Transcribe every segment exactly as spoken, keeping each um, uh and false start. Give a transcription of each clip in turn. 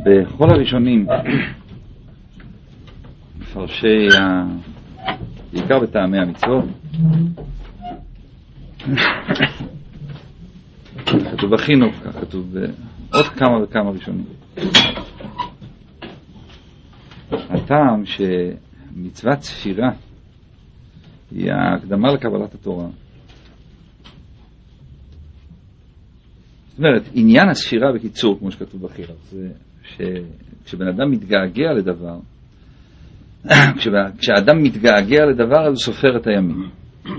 בכל הראשונים, מפרשי, ה... בעיקר בטעמי המצוות, כתוב בחינוך, כך כתוב בעוד כמה וכמה ראשונים. הטעם שמצוות ספירה היא ההקדמה לקבלת התורה. זאת אומרת, עניין הספירה בקיצור, כמו שכתוב בחינוך, זה שכשבן אדם מתגעגע לדבר, כשהאדם מתגעגע לדבר, אז הוא סופר את הימים.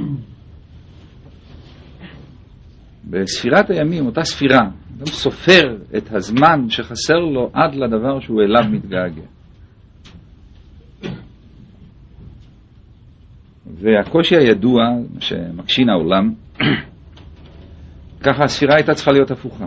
בספירת הימים, אותה ספירה, אדם סופר את הזמן שחסר לו עד לדבר שהוא אליו מתגעגע. והקושי הידוע שמקשין העולם, ככה הספירה הייתה צריכה להיות הפוכה.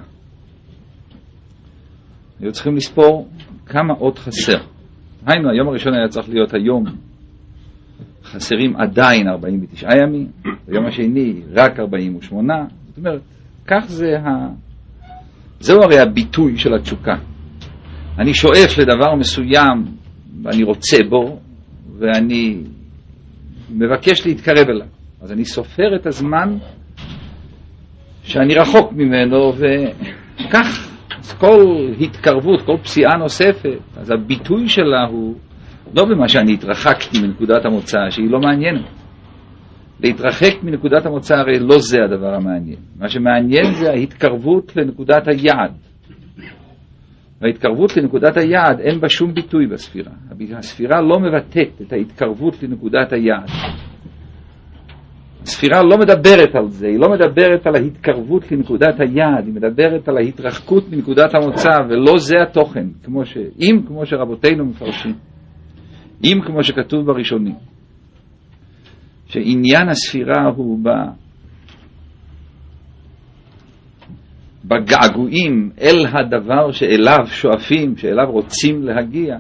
היו צריכים לספור כמה עוד חסר. היינו, היום הראשון היה צריך להיות היום, חסרים עדיין ארבעים ותשעה ימים, היום השני רק ארבעים ושמונה, זאת אומרת, כך זה ה... זהו הרי הביטוי של התשוקה. אני שואף לדבר מסוים, ואני רוצה בו, ואני מבקש להתקרב אליו. אז אני סופר את הזמן שאני רחוק ממנו, וכך כל התקרבות, כל פסיעה נוספת, אז הביטוי שלה הוא לא במה שאני התרחקתי מנקודת המוצא, שהיא לא מעניינת. להתרחק מנקודת המוצא הרי לא זה הדבר המעניין. מה שמעניין זה ההתקרבות לנקודת היעד. וההתקרבות לנקודת היעד אין בה שום ביטוי בספירה. הספירה לא מבטאת את ההתקרבות לנקודת היעד. הספירה לא מדברת על זה, היא לא מדברת על ההתקרבות לנקודת היעד, היא מדברת על ההתרחקות מנקודת המוצא, ולא זה התוכן, כמו ש... אם כמו שרבותינו מפרשים, אם כמו שכתוב בראשונים, שעניין הספירה הוא ב... בגעגועים אל הדבר שאליו שואפים, שאליו רוצים להגיע,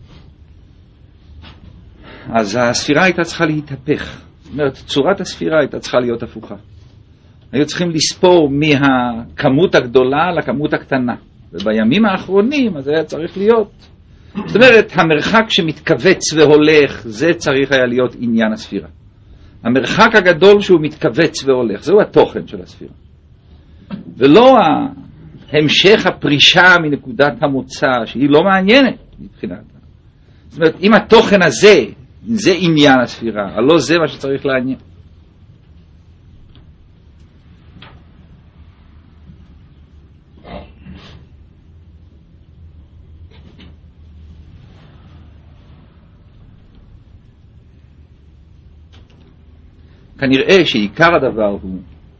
אז הספירה הייתה צריכה להתהפך. זאת אומרת, צורת הספירה הייתה צריכה להיות הפוכה. היו צריכים לספור מהכמות הגדולה לכמות הקטנה. ובימים האחרונים, אז היה צריך להיות. זאת אומרת, המרחק שמתכווץ והולך, זה צריך היה להיות עניין הספירה. המרחק הגדול שהוא מתכווץ והולך, זהו התוכן של הספירה. ולא המשך הפרישה מנקודת המוצא, שהיא לא מעניינת מבחינת. זאת אומרת, אם התוכן הזה, זה עניין הספירה, לא זה מה שצריך לעניין. כנראה שעיקר הדבר הוא,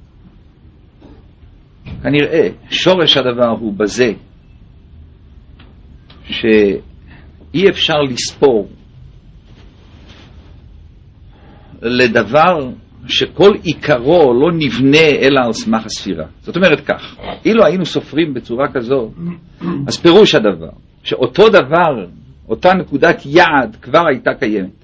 כנראה שורש הדבר הוא בזה שאי אפשר לספור לדבר שכל עיקרו לא נבנה אלא על סמך הספירה. זאת אומרת כך, אילו היינו סופרים בצורה כזו, אז פירוש הדבר שאותו דבר, אותה נקודת יעד כבר הייתה קיימת,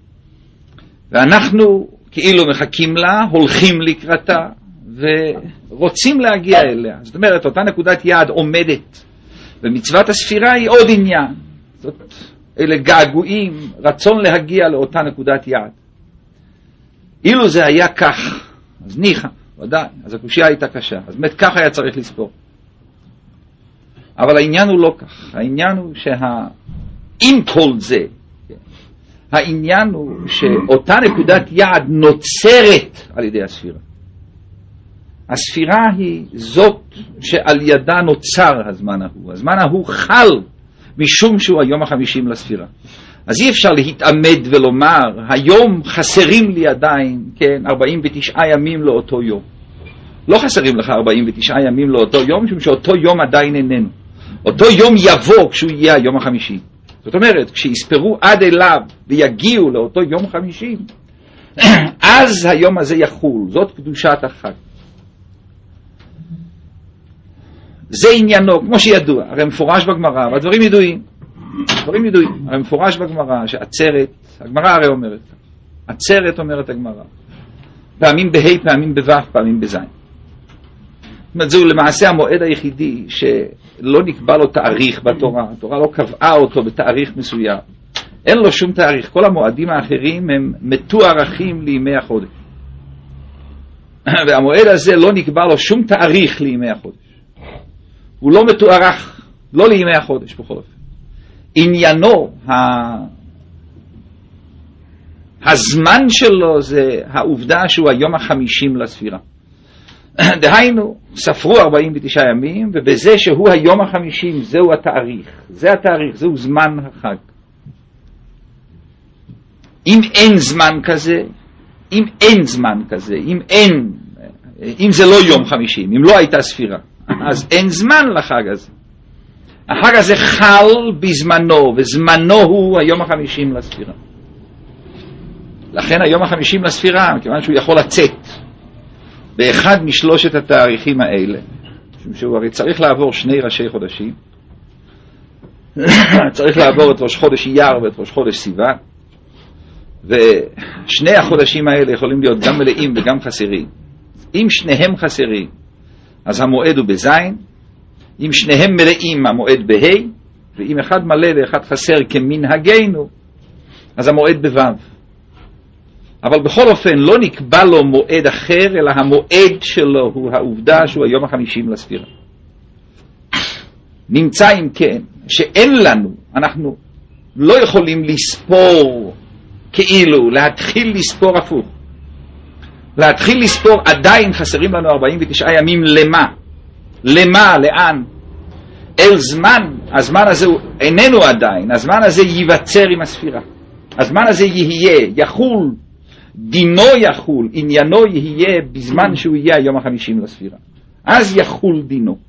ואנחנו כאילו מחכים לה, הולכים לקראתה ורוצים להגיע אליה. זאת אומרת, אותה נקודת יעד עומדת, ומצוות הספירה היא עוד עניין. זאת, אלה געגועים, רצון להגיע לאותה נקודת יעד. אילו זה היה כך, אז ניחא, ודאי, אז הקושיה הייתה קשה. אז באמת כך היה צריך לספור. אבל העניין הוא לא כך. העניין הוא שעם כל זה, העניין הוא שאותה נקודת יעד נוצרת על ידי הספירה. הספירה היא זאת שעל ידה נוצר הזמן ההוא. הזמן ההוא חל משום שהוא היום החמישים לספירה. אז אי אפשר להתעמד ולומר, היום חסרים לי עדיין, כן, ארבעים ותשעה ימים לאותו יום. לא חסרים לך ארבעים ותשעה ימים לאותו יום, משום שאותו יום עדיין איננו. אותו יום יבוא כשהוא יהיה היום החמישי. זאת אומרת, כשיספרו עד אליו ויגיעו לאותו יום חמישים, אז היום הזה יחול. זאת קדושת החג. זה עניינו, כמו שידוע, הרי מפורש בגמרא, והדברים ידועים. דברים ידועים. הרי מפורש בגמרא שעצרת, הגמרא הרי אומרת, עצרת אומרת הגמרא, פעמים בהי, פעמים בו', פעמים בזין. זאת אומרת, זהו למעשה המועד היחידי שלא נקבע לו תאריך בתורה, התורה לא קבעה אותו בתאריך מסוים, אין לו שום תאריך, כל המועדים האחרים הם מתוארכים לימי החודש, והמועד הזה לא נקבע לו שום תאריך לימי החודש, הוא לא מתוארך, לא לימי החודש בכל אופן. עניינו, הזמן שלו זה העובדה שהוא היום החמישים לספירה. דהיינו, ספרו ארבעים ותשעה ימים, ובזה שהוא היום החמישים, זהו התאריך. זה התאריך, זהו זמן החג. אם אין זמן כזה, אם אין זמן כזה, אם אין, אם זה לא יום חמישים, אם לא הייתה ספירה, אז אין זמן לחג הזה. החג הזה חל בזמנו, וזמנו הוא היום החמישים לספירה. לכן היום החמישים לספירה, כיוון שהוא יכול לצאת באחד משלושת התאריכים האלה, שהוא הרי צריך לעבור שני ראשי חודשים, צריך לעבור את ראש חודש אייר ואת ראש חודש סיוון, ושני החודשים האלה יכולים להיות גם מלאים וגם חסרים. אם שניהם חסרים, אז המועד הוא בזין, אם שניהם מלאים, המועד בה', ואם אחד מלא ואחד חסר כמנהגנו, אז המועד בו'. אבל בכל אופן לא נקבע לו מועד אחר, אלא המועד שלו הוא העובדה שהוא היום החמישים לספירה. נמצא אם כן שאין לנו, אנחנו לא יכולים לספור כאילו, להתחיל לספור הפוך. להתחיל לספור, עדיין חסרים לנו ארבעים ותשעה ימים למה? למה? לאן? אל זמן. הזמן הזה הוא, איננו עדיין, הזמן הזה ייווצר עם הספירה. הזמן הזה יהיה, יחול, דינו יחול, עניינו יהיה בזמן שהוא יהיה היום החמישים לספירה. אז יחול דינו.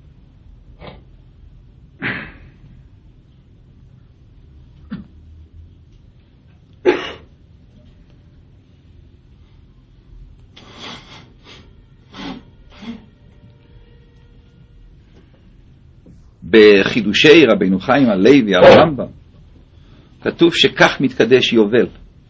בחידושי רבינו חיים הלוי על הרמב"ם כתוב שכך מתקדש יובל.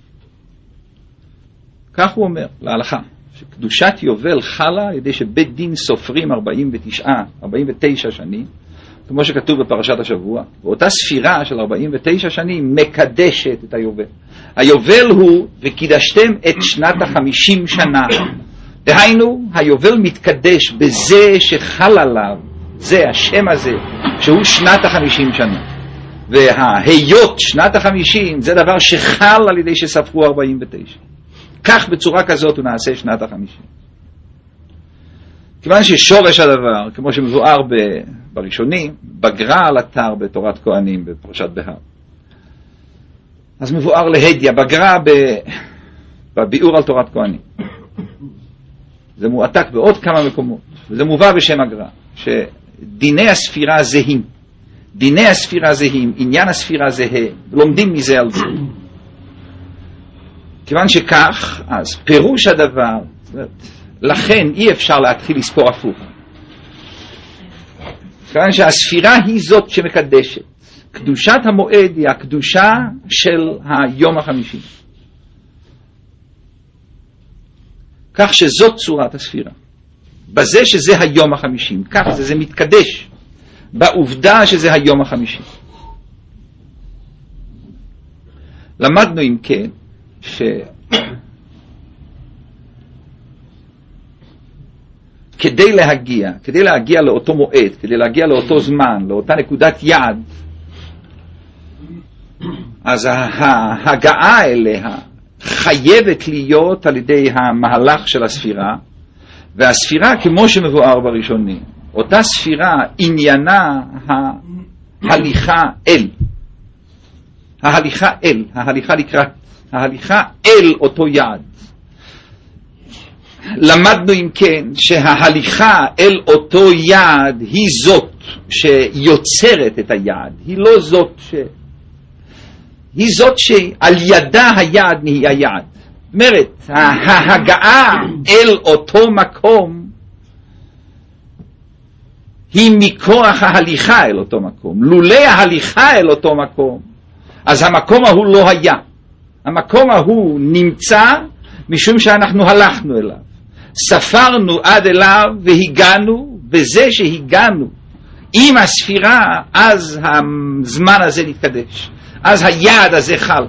כך הוא אומר להלכה, שקדושת יובל חלה על ידי שבית דין סופרים ארבעים ותשע שנים, כמו שכתוב בפרשת השבוע, ואותה ספירה של ארבעים ותשע שנים מקדשת את היובל. היובל הוא וקידשתם את שנת החמישים שנה. דהיינו, היובל מתקדש בזה שחל עליו, זה השם הזה, שהוא שנת החמישים שנה. וההיות שנת החמישים זה דבר שחל על ידי שספרו ארבעים ותשע. כך בצורה כזאת הוא נעשה שנת החמישים. כיוון ששורש הדבר, כמו שמבואר בראשונים, בגרה על אתר בתורת כהנים בפרשת בהר. אז מבואר להדיה, בגרה בביאור על תורת כהנים. זה מועתק בעוד כמה מקומות, וזה מובא בשם הגרה, שדיני הספירה זהים. דיני הספירה זהים, עניין הספירה זהה, לומדים מזה על זה. כיוון שכך, אז פירוש הדבר, לכן אי אפשר להתחיל לספור הפוך. כיוון שהספירה היא זאת שמקדשת. קדושת המועד היא הקדושה של היום החמישי. כך שזאת צורת הספירה. בזה שזה היום החמישים. כך זה, זה מתקדש. בעובדה שזה היום החמישי. למדנו אם כן, ש... כדי להגיע, כדי להגיע לאותו מועד, כדי להגיע לאותו זמן, לאותה נקודת יעד, אז ההגעה אליה חייבת להיות על ידי המהלך של הספירה, והספירה כמו שמבואר בראשונים, אותה ספירה עניינה ההליכה אל, ההליכה אל, ההליכה לקראת, ההליכה אל אותו יעד. למדנו אם כן שההליכה אל אותו יעד היא זאת שיוצרת את היעד, היא לא זאת ש... היא זאת שעל ידה היעד נהיה יעד. זאת אומרת, ההגעה אל אותו מקום היא מכוח ההליכה אל אותו מקום. לולא ההליכה אל אותו מקום, אז המקום ההוא לא היה. המקום ההוא נמצא משום שאנחנו הלכנו אליו. ספרנו עד אליו והגענו, בזה שהגענו עם הספירה, אז הזמן הזה נתקדש, אז היעד הזה חל.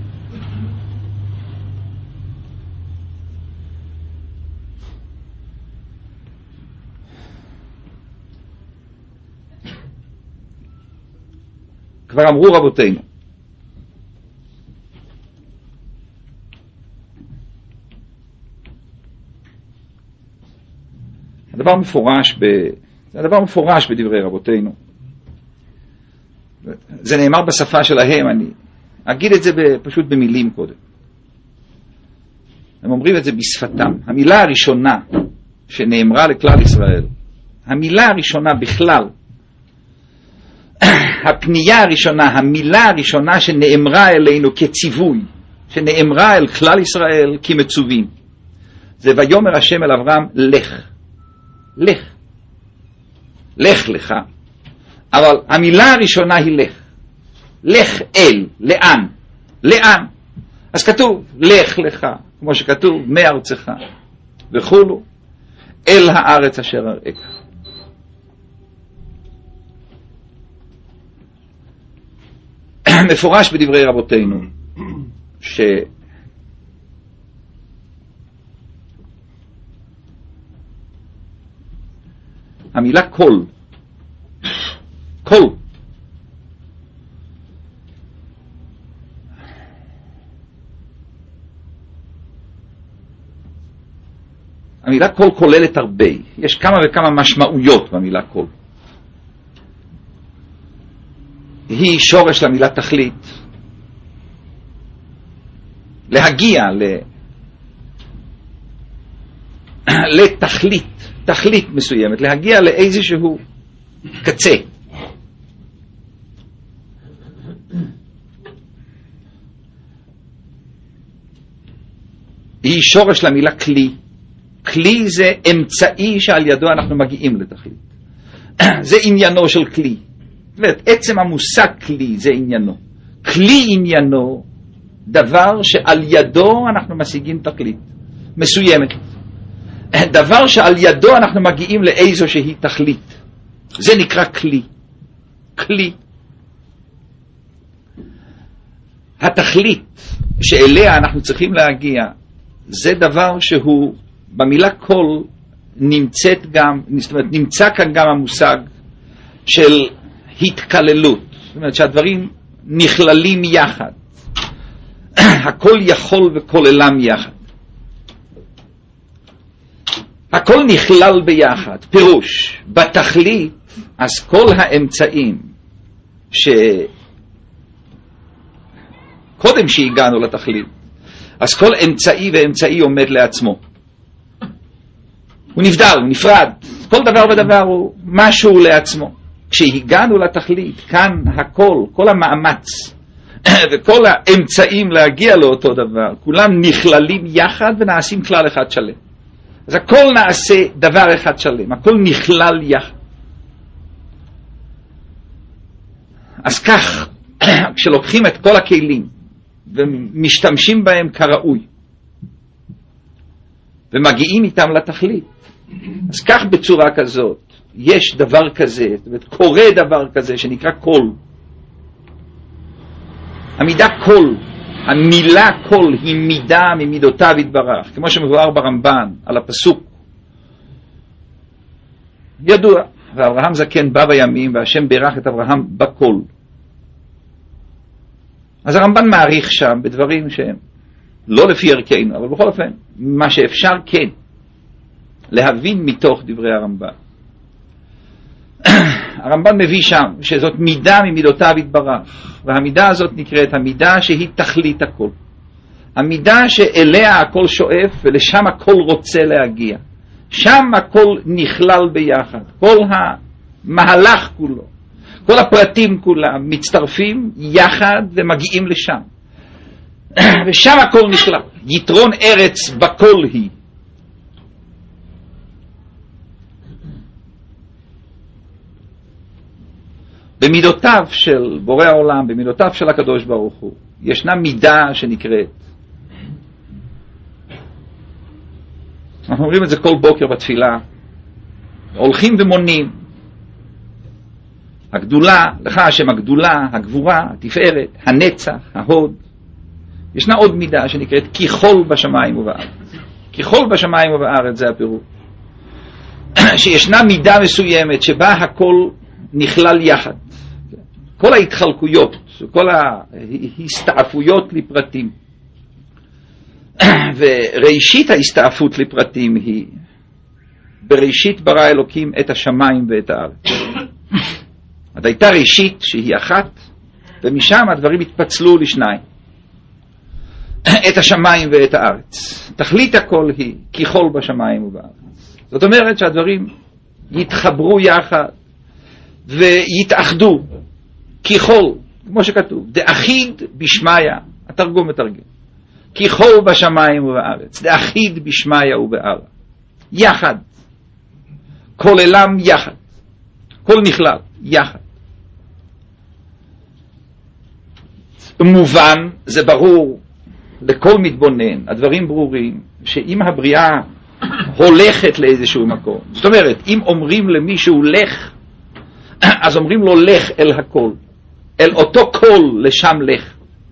כבר אמרו רבותינו, הדבר מפורש ב... זה הדבר מפורש בדברי רבותינו. זה נאמר בשפה שלהם, אני אגיד את זה פשוט במילים קודם. הם אומרים את זה בשפתם. המילה הראשונה שנאמרה לכלל ישראל, המילה הראשונה בכלל, הפנייה הראשונה, המילה הראשונה שנאמרה אלינו כציווי, שנאמרה אל כלל ישראל כמצווים, זה ויאמר השם אל אברהם, לך. לך. לך לך. אבל המילה הראשונה היא לך. לך אל. לאן? לאן? אז כתוב, לך לך, כמו שכתוב, מארצך וכולו, אל הארץ אשר אראך. מפורש בדברי רבותינו, ש... המילה כל, כל, המילה כל כוללת הרבה, יש כמה וכמה משמעויות במילה כל. היא שורש למילה תכלית, להגיע ל... לתכלית, תכלית מסוימת, להגיע לאיזשהו קצה. היא שורש למילה כלי. כלי זה אמצעי שעל ידו אנחנו מגיעים לתכלית. זה עניינו של כלי. זאת אומרת, עצם המושג כלי זה עניינו. כלי עניינו דבר שעל ידו אנחנו משיגים תכלית מסוימת. דבר שעל ידו אנחנו מגיעים לאיזושהי תכלית. זה נקרא כלי. כלי. התכלית שאליה אנחנו צריכים להגיע, זה דבר שהוא במילה כל נמצאת גם, זאת אומרת, נמצא כאן גם המושג של התכללות. זאת אומרת שהדברים נכללים יחד. הכל יכול וכוללם יחד. הכל נכלל ביחד. פירוש, בתכלית, אז כל האמצעים שקודם שהגענו לתכלית, אז כל אמצעי ואמצעי עומד לעצמו. הוא נבדל, הוא נפרד. כל דבר ודבר הוא משהו לעצמו. כשהגענו לתכלית, כאן הכל, כל המאמץ וכל האמצעים להגיע לאותו דבר, כולם נכללים יחד ונעשים כלל אחד שלם. אז הכל נעשה דבר אחד שלם, הכל נכלל יחד. אז כך, כשלוקחים את כל הכלים ומשתמשים בהם כראוי ומגיעים איתם לתכלית, אז כך בצורה כזאת יש דבר כזה, זאת אומרת, קורה דבר כזה שנקרא קול. המידה קול, המילה קול היא מידה ממידותיו יתברך, כמו שמבואר ברמב"ן על הפסוק. ידוע, ואברהם זקן בא בימים והשם בירך את אברהם בקול. אז הרמב"ן מעריך שם בדברים שהם לא לפי ערכנו, אבל בכל אופן, מה שאפשר כן להבין מתוך דברי הרמב"ן. הרמב"ן מביא שם שזאת מידה ממידותיו יתברך, והמידה הזאת נקראת המידה שהיא תכלית הכל. המידה שאליה הכל שואף ולשם הכל רוצה להגיע. שם הכל נכלל ביחד. כל המהלך כולו, כל הפרטים כולם מצטרפים יחד ומגיעים לשם. ושם הכל נכלל. יתרון ארץ בכל היא. במידותיו של בורא העולם, במידותיו של הקדוש ברוך הוא, ישנה מידה שנקראת אנחנו אומרים את זה כל בוקר בתפילה, הולכים ומונים. הגדולה, לך השם הגדולה, הגבורה, התפארת, הנצח, ההוד. ישנה עוד מידה שנקראת כחול בשמיים ובארץ. כחול בשמיים ובארץ זה הפירוש. שישנה מידה מסוימת שבה הכל נכלל יחד. כל ההתחלקויות, כל ההסתעפויות לפרטים. וראשית ההסתעפות לפרטים היא בראשית ברא אלוקים את השמיים ואת הארץ. אז הייתה ראשית שהיא אחת, ומשם הדברים התפצלו לשניים. את השמיים ואת הארץ. תכלית הכל היא כחול בשמיים ובארץ. זאת אומרת שהדברים יתחברו יחד ויתאחדו כחול, כמו שכתוב, דאחיד בשמיא, התרגום מתרגם. כחול בשמיים ובארץ, דאחיד בשמיא ובארץ. יחד. כוללם יחד. כל נכלל יחד. מובן, זה ברור לכל מתבונן, הדברים ברורים, שאם הבריאה הולכת לאיזשהו מקום, זאת אומרת, אם אומרים למישהו לך, אז אומרים לו לך אל הכל, אל אותו כל לשם לך.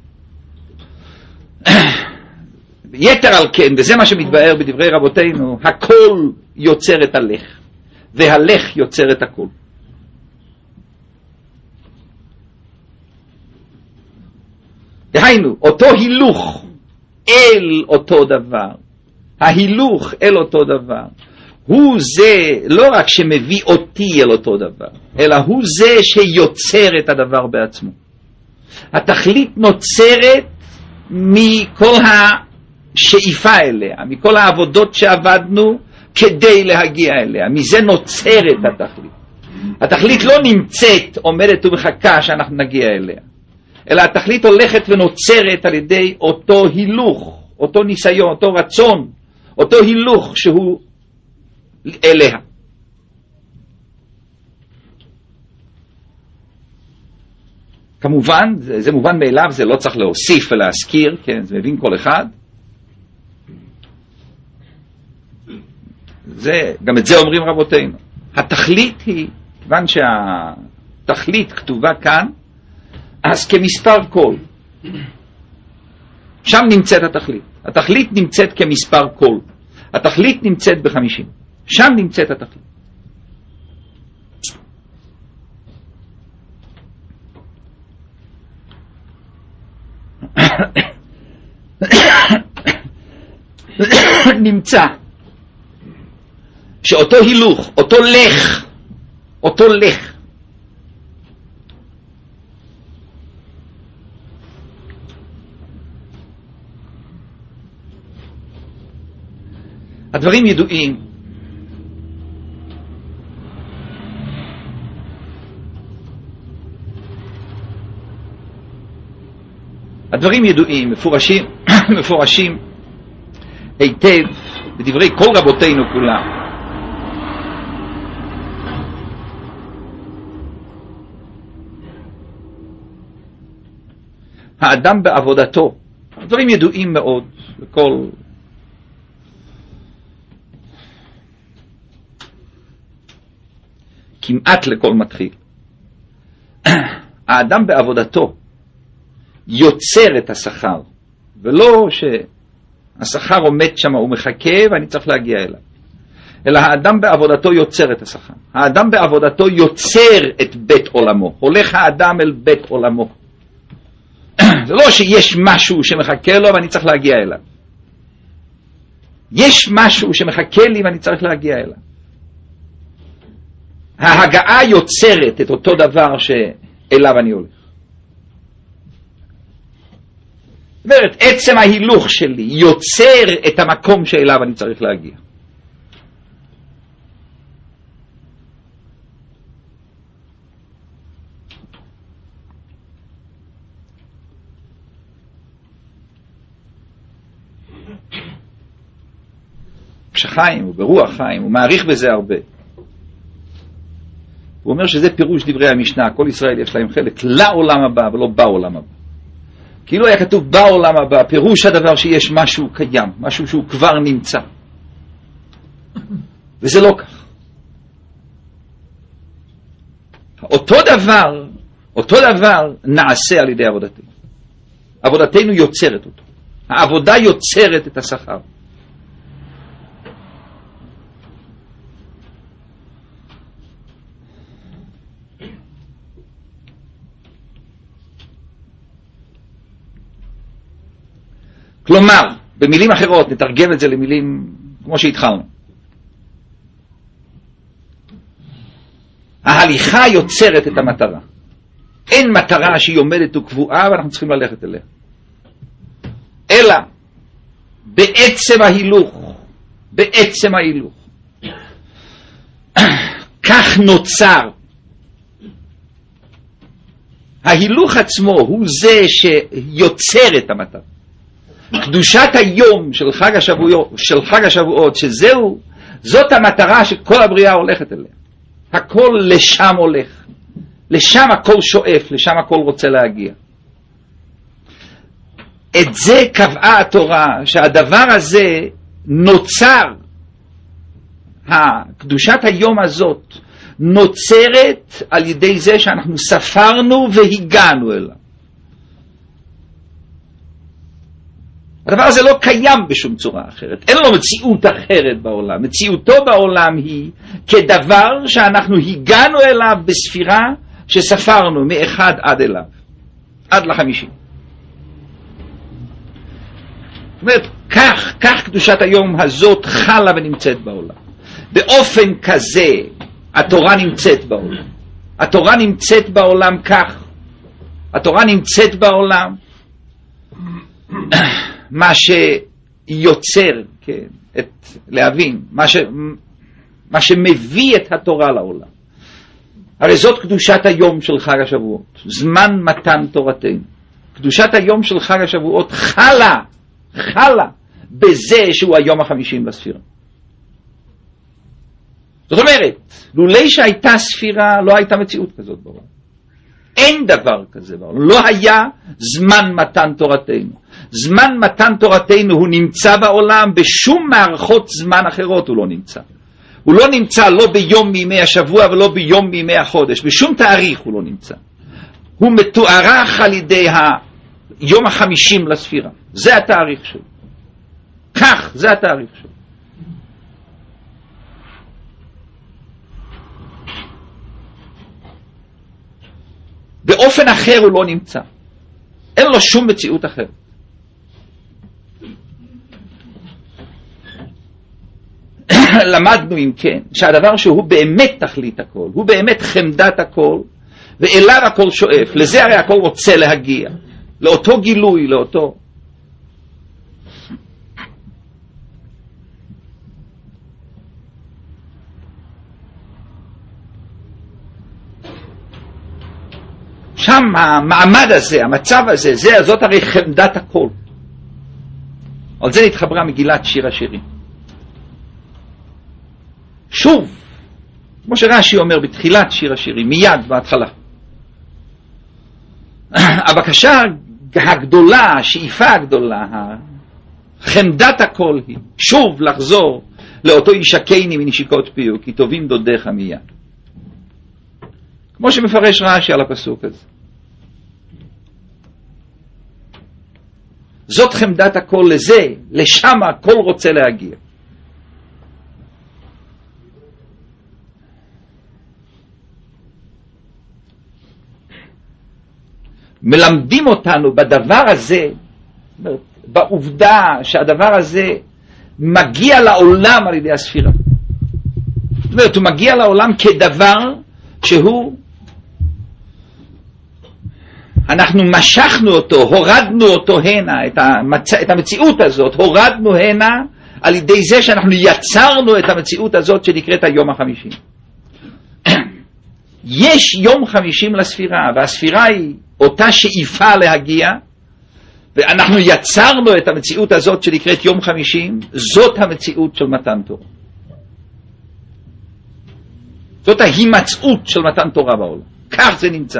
יתר על כן, וזה מה שמתבאר בדברי רבותינו, הכל יוצר את הלך, והלך יוצר את הכל. דהיינו, אותו הילוך אל אותו דבר, ההילוך אל אותו דבר, הוא זה לא רק שמביא אותי אל אותו דבר, אלא הוא זה שיוצר את הדבר בעצמו. התכלית נוצרת מכל השאיפה אליה, מכל העבודות שעבדנו כדי להגיע אליה, מזה נוצרת התכלית. התכלית לא נמצאת, עומדת ומחכה שאנחנו נגיע אליה, אלא התכלית הולכת ונוצרת על ידי אותו הילוך, אותו ניסיון, אותו רצון, אותו הילוך שהוא אליה. כמובן, זה, זה מובן מאליו, זה לא צריך להוסיף ולהזכיר, כן, זה מבין כל אחד. זה, גם את זה אומרים רבותינו. התכלית היא, כיוון שהתכלית כתובה כאן, אז כמספר קול. שם נמצאת התכלית. התכלית נמצאת כמספר קול. התכלית נמצאת בחמישים. שם נמצאת התכלית. נמצא שאותו הילוך, אותו לך, אותו לך, הדברים ידועים. הדברים ידועים, מפורשים, מפורשים היטב בדברי כל רבותינו כולם. האדם בעבודתו, הדברים ידועים מאוד לכל כמעט לכל מתחיל. האדם בעבודתו יוצר את השכר, ולא שהשכר עומד שם ומחכה ואני צריך להגיע אליו, אלא האדם בעבודתו יוצר את השכר. האדם בעבודתו יוצר את בית עולמו, הולך האדם אל בית עולמו. זה לא שיש משהו שמחכה לו ואני צריך להגיע אליו, יש משהו שמחכה לי ואני צריך להגיע אליו. ההגעה יוצרת את אותו דבר שאליו אני הולך. זאת אומרת, עצם ההילוך שלי יוצר את המקום שאליו אני צריך להגיע. כשחיים הוא ברוח חיים, הוא מעריך בזה הרבה. הוא אומר שזה פירוש דברי המשנה, כל ישראל יש להם חלק לעולם הבא ולא בעולם הבא. כאילו היה כתוב בעולם הבא, פירוש הדבר שיש משהו קיים, משהו שהוא כבר נמצא. וזה לא כך. אותו דבר, אותו דבר נעשה על ידי עבודתנו. עבודתנו יוצרת אותו. העבודה יוצרת את השכר. כלומר, במילים אחרות, נתרגם את זה למילים כמו שהתחלנו. ההליכה יוצרת את המטרה. אין מטרה שהיא עומדת וקבועה ואנחנו צריכים ללכת אליה. אלא בעצם ההילוך, בעצם ההילוך. כך נוצר. ההילוך עצמו הוא זה שיוצר את המטרה. קדושת היום של חג השבועות, של חג השבועות, שזהו, זאת המטרה שכל הבריאה הולכת אליה. הכל לשם הולך. לשם הכל שואף, לשם הכל רוצה להגיע. את זה קבעה התורה, שהדבר הזה נוצר, הקדושת היום הזאת נוצרת על ידי זה שאנחנו ספרנו והגענו אליו. הדבר הזה לא קיים בשום צורה אחרת. אין לו מציאות אחרת בעולם. מציאותו בעולם היא כדבר שאנחנו הגענו אליו בספירה שספרנו מאחד עד אליו. עד לחמישים. זאת אומרת, כך, כך קדושת היום הזאת חלה ונמצאת בעולם. באופן כזה התורה נמצאת בעולם. התורה נמצאת בעולם כך. התורה נמצאת בעולם מה שיוצר, כן, את, להבין, מה, ש, מה שמביא את התורה לעולם. הרי זאת קדושת היום של חג השבועות, זמן מתן תורתנו. קדושת היום של חג השבועות חלה, חלה, בזה שהוא היום החמישים לספירה. זאת אומרת, לולי שהייתה ספירה, לא הייתה מציאות כזאת בעולם. אין דבר כזה בעולם. לא היה זמן מתן תורתנו. זמן מתן תורתנו הוא נמצא בעולם, בשום מערכות זמן אחרות הוא לא נמצא. הוא לא נמצא לא ביום מימי השבוע ולא ביום מימי החודש. בשום תאריך הוא לא נמצא. הוא מתוארך על ידי היום החמישים לספירה. זה התאריך שלו. כך, זה התאריך שלו. באופן אחר הוא לא נמצא. אין לו שום מציאות אחרת. למדנו אם כן, שהדבר שהוא באמת תכלית הכל, הוא באמת חמדת הכל, ואליו הכל שואף, לזה הרי הכל רוצה להגיע, לאותו גילוי, לאותו. שם המעמד הזה, המצב הזה, זה, זאת הרי חמדת הכל. על זה נתחברה מגילת שיר השירים. שוב, כמו שרש"י אומר בתחילת שיר השירים, מיד בהתחלה. הבקשה הגדולה, השאיפה הגדולה, חמדת הכל היא, שוב לחזור לאותו ישקני מנשיקות פיו, כי טובים דודיך מיד. כמו שמפרש רש"י על הפסוק הזה. זאת חמדת הכל לזה, לשם הכל רוצה להגיע. מלמדים אותנו בדבר הזה, בעובדה שהדבר הזה מגיע לעולם על ידי הספירה. זאת אומרת, הוא מגיע לעולם כדבר שהוא, אנחנו משכנו אותו, הורדנו אותו הנה, את, המצ... את המציאות הזאת, הורדנו הנה על ידי זה שאנחנו יצרנו את המציאות הזאת שנקראת היום החמישים. יש יום חמישים לספירה, והספירה היא אותה שאיפה להגיע, ואנחנו יצרנו את המציאות הזאת שנקראת יום חמישים, זאת המציאות של מתן תורה. זאת ההימצאות של מתן תורה בעולם. כך זה נמצא.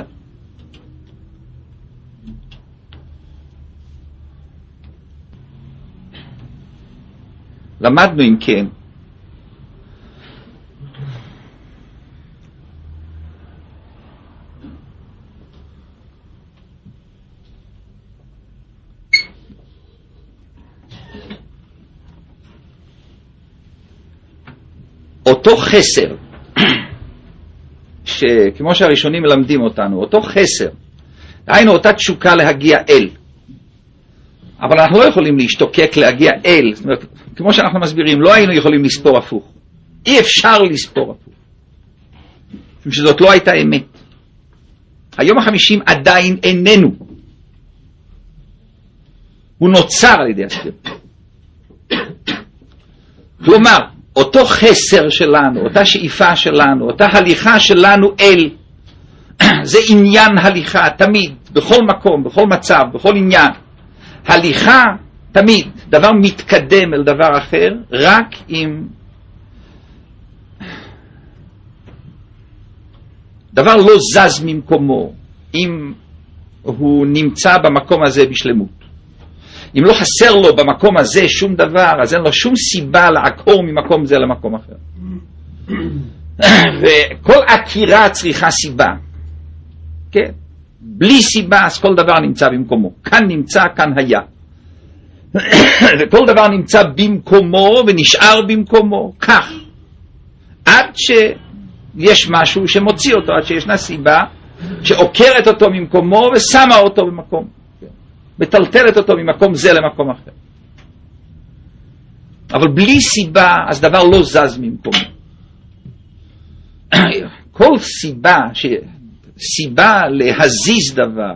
למדנו אם כן, אותו חסר, שכמו שהראשונים מלמדים אותנו, אותו חסר, היינו אותה תשוקה להגיע אל, אבל אנחנו לא יכולים להשתוקק להגיע אל, זאת אומרת, כמו שאנחנו מסבירים, לא היינו יכולים לספור הפוך, אי אפשר לספור הפוך, שזאת לא הייתה אמת. היום החמישים עדיין איננו, הוא נוצר על ידי הספירה. כלומר, אותו חסר שלנו, אותה שאיפה שלנו, אותה הליכה שלנו אל, זה עניין הליכה תמיד, בכל מקום, בכל מצב, בכל עניין. הליכה תמיד, דבר מתקדם אל דבר אחר, רק אם דבר לא זז ממקומו, אם הוא נמצא במקום הזה בשלמות. אם לא חסר לו במקום הזה שום דבר, אז אין לו שום סיבה לעקור ממקום זה למקום אחר. וכל עקירה צריכה סיבה. כן? בלי סיבה, אז כל דבר נמצא במקומו. כאן נמצא, כאן היה. וכל דבר נמצא במקומו ונשאר במקומו. כך. עד שיש משהו שמוציא אותו, עד שישנה סיבה שעוקרת אותו ממקומו ושמה אותו במקום. מטלטלת אותו ממקום זה למקום אחר. אבל בלי סיבה, אז דבר לא זז ממקומו. כל סיבה, ש... סיבה להזיז דבר,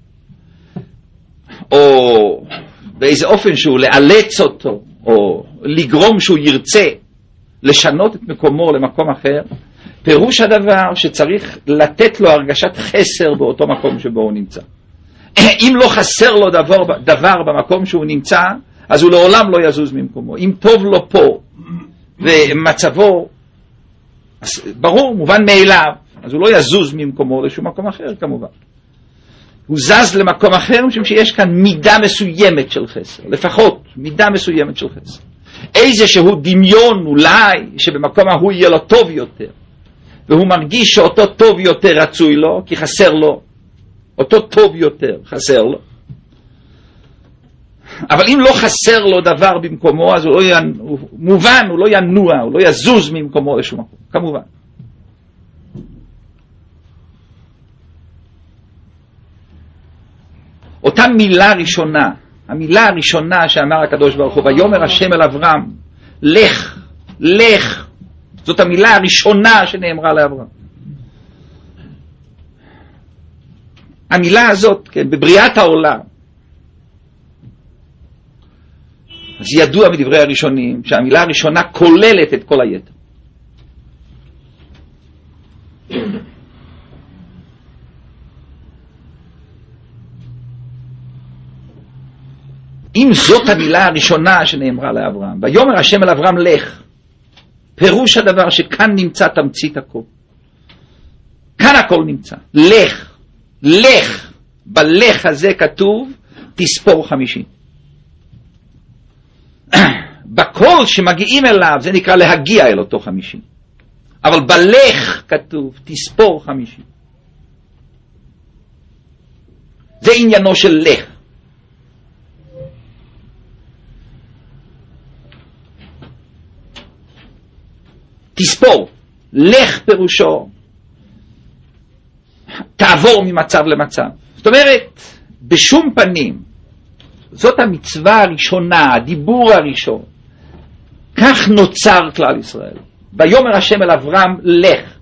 או באיזה אופן שהוא לאלץ אותו, או לגרום שהוא ירצה לשנות את מקומו למקום אחר, פירוש הדבר שצריך לתת לו הרגשת חסר באותו מקום שבו הוא נמצא. אם לא חסר לו דבר, דבר במקום שהוא נמצא, אז הוא לעולם לא יזוז ממקומו. אם טוב לו פה ומצבו ברור, מובן מאליו, אז הוא לא יזוז ממקומו לשום מקום אחר כמובן. הוא זז למקום אחר משום שיש כאן מידה מסוימת של חסר, לפחות מידה מסוימת של חסר. איזה שהוא דמיון אולי שבמקום ההוא יהיה לו טוב יותר, והוא מרגיש שאותו טוב יותר רצוי לו, כי חסר לו, אותו טוב יותר חסר לו. אבל אם לא חסר לו דבר במקומו, אז הוא לא ינ... הוא... מובן, הוא לא ינוע, הוא לא יזוז ממקומו לשום מקום, כמובן. אותה מילה ראשונה, המילה הראשונה שאמר הקדוש ברוך הוא, ויאמר השם אל אברהם, לך, לך, זאת המילה הראשונה שנאמרה לאברהם. המילה הזאת, כן, בבריאת העולם, אז ידוע מדברי הראשונים שהמילה הראשונה כוללת את כל היתר. אם זאת המילה הראשונה שנאמרה לאברהם, ויאמר השם אל אברהם לך, פירוש הדבר שכאן נמצא תמצית הכל. כאן הכל נמצא. לך, לך, בלך הזה כתוב תספור חמישים. בכל שמגיעים אליו זה נקרא להגיע אל אותו חמישים. אבל בלך כתוב תספור חמישים. זה עניינו של לך. תספור, לך פירושו, תעבור ממצב למצב. זאת אומרת, בשום פנים, זאת המצווה הראשונה, הדיבור הראשון. כך נוצר כלל ישראל. ויאמר השם אל אברהם, לך.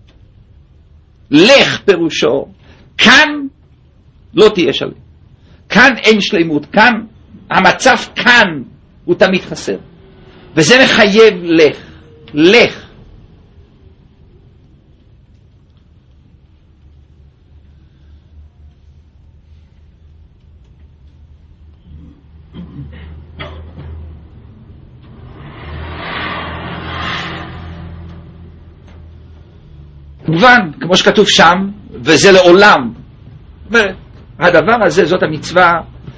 לך פירושו, כאן לא תהיה שלם. כאן אין שלמות, כאן, המצב כאן הוא תמיד חסר. וזה מחייב לך. לך. כמובן, כמו שכתוב שם, וזה לעולם. והדבר הזה, זאת המצווה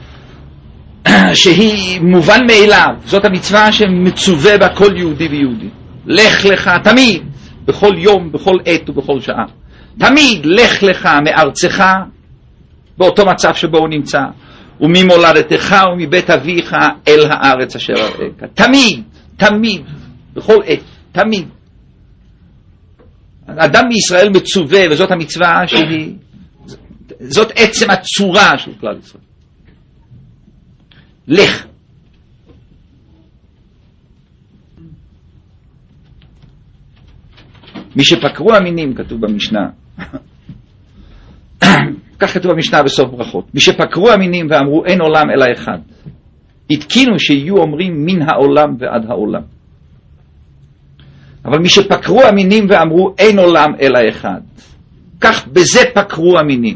שהיא מובן מאליו, זאת המצווה שמצווה בה כל יהודי ויהודי. לך לך תמיד, בכל יום, בכל עת ובכל שעה. תמיד לך לך מארצך, באותו מצב שבו הוא נמצא, וממולדתך ומבית אביך אל הארץ אשר אראך. תמיד, תמיד, בכל עת, תמיד. אדם מישראל מצווה, וזאת המצווה שהיא, זאת עצם הצורה של כלל ישראל. לך. מי שפקרו המינים, כתוב במשנה, כך כתוב במשנה בסוף ברכות, מי שפקרו המינים ואמרו אין עולם אלא אחד, התקינו שיהיו אומרים מן העולם ועד העולם. אבל מי שפקרו המינים ואמרו אין עולם אלא אחד, כך בזה פקרו המינים.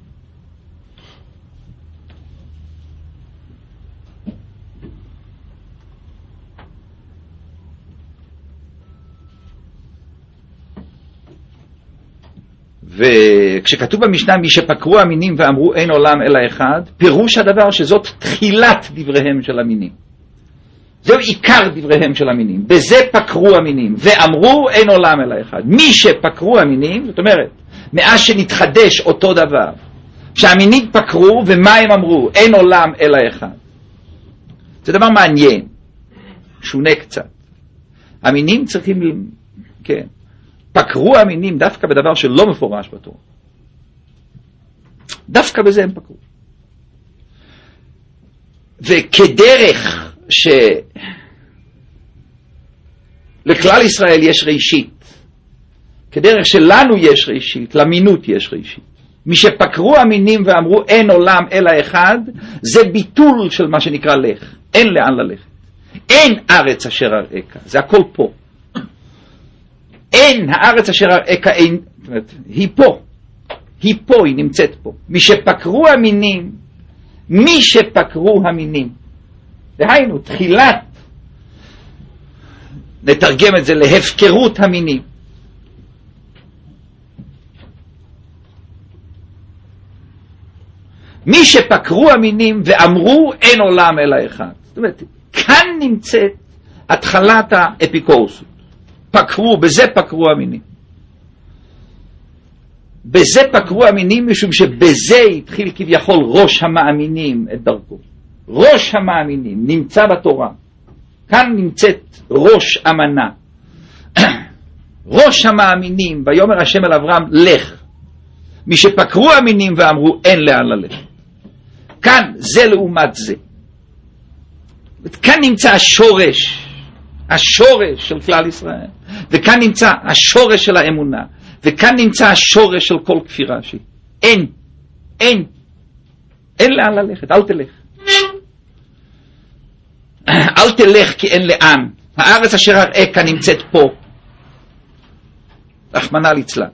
וכשכתוב במשנה מי שפקרו המינים ואמרו אין עולם אלא אחד, פירוש הדבר שזאת תחילת דבריהם של המינים, זהו עיקר דבריהם של המינים, בזה פקרו המינים ואמרו אין עולם אלא אחד. מי שפקרו המינים, זאת אומרת מאז שנתחדש אותו דבר שהמינים פקרו, ומה הם אמרו? אין עולם אלא אחד. זה דבר מעניין, שונה קצת. המינים צריכים, כן, פקרו המינים דווקא בדבר שלא מפורש בתורה, דווקא בזה הם פקרו. וכדרך שלכלל ישראל יש ראשית, כדרך שלנו יש ראשית, למינות יש ראשית. מי שפקרו המינים ואמרו אין עולם אלא אחד, זה ביטול של מה שנקרא לך. אין לאן ללכת, אין ארץ אשר אראך, זה הכל פה. אין הארץ אשר אראך, אין, זאת אומרת, היא פה, היא פה, היא נמצאת פה. מי שפקרו המינים, מי שפקרו המינים, דהיינו תחילת, נתרגם את זה להפקרות המינים. מי שפקרו המינים ואמרו אין עולם אלא אחד. זאת אומרת, כאן נמצאת התחלת האפיקורסות. פקרו, בזה פקרו המינים. בזה פקרו המינים משום שבזה התחיל כביכול ראש המאמינים את דרכו. ראש המאמינים נמצא בתורה. כאן נמצאת ראש אמנה. ראש המאמינים, ויאמר השם אל אברהם לך. מי שפקרו המינים ואמרו אין לאן ללכת. כאן זה לעומת זה. כאן נמצא השורש, השורש של כלל ישראל, וכאן נמצא השורש של האמונה, וכאן נמצא השורש של כל כפירה שהיא. אין, אין, אין לאן ללכת, אל תלך. אל תלך כי אין לאן. הארץ אשר אראך נמצאת פה. רחמנא ליצלן.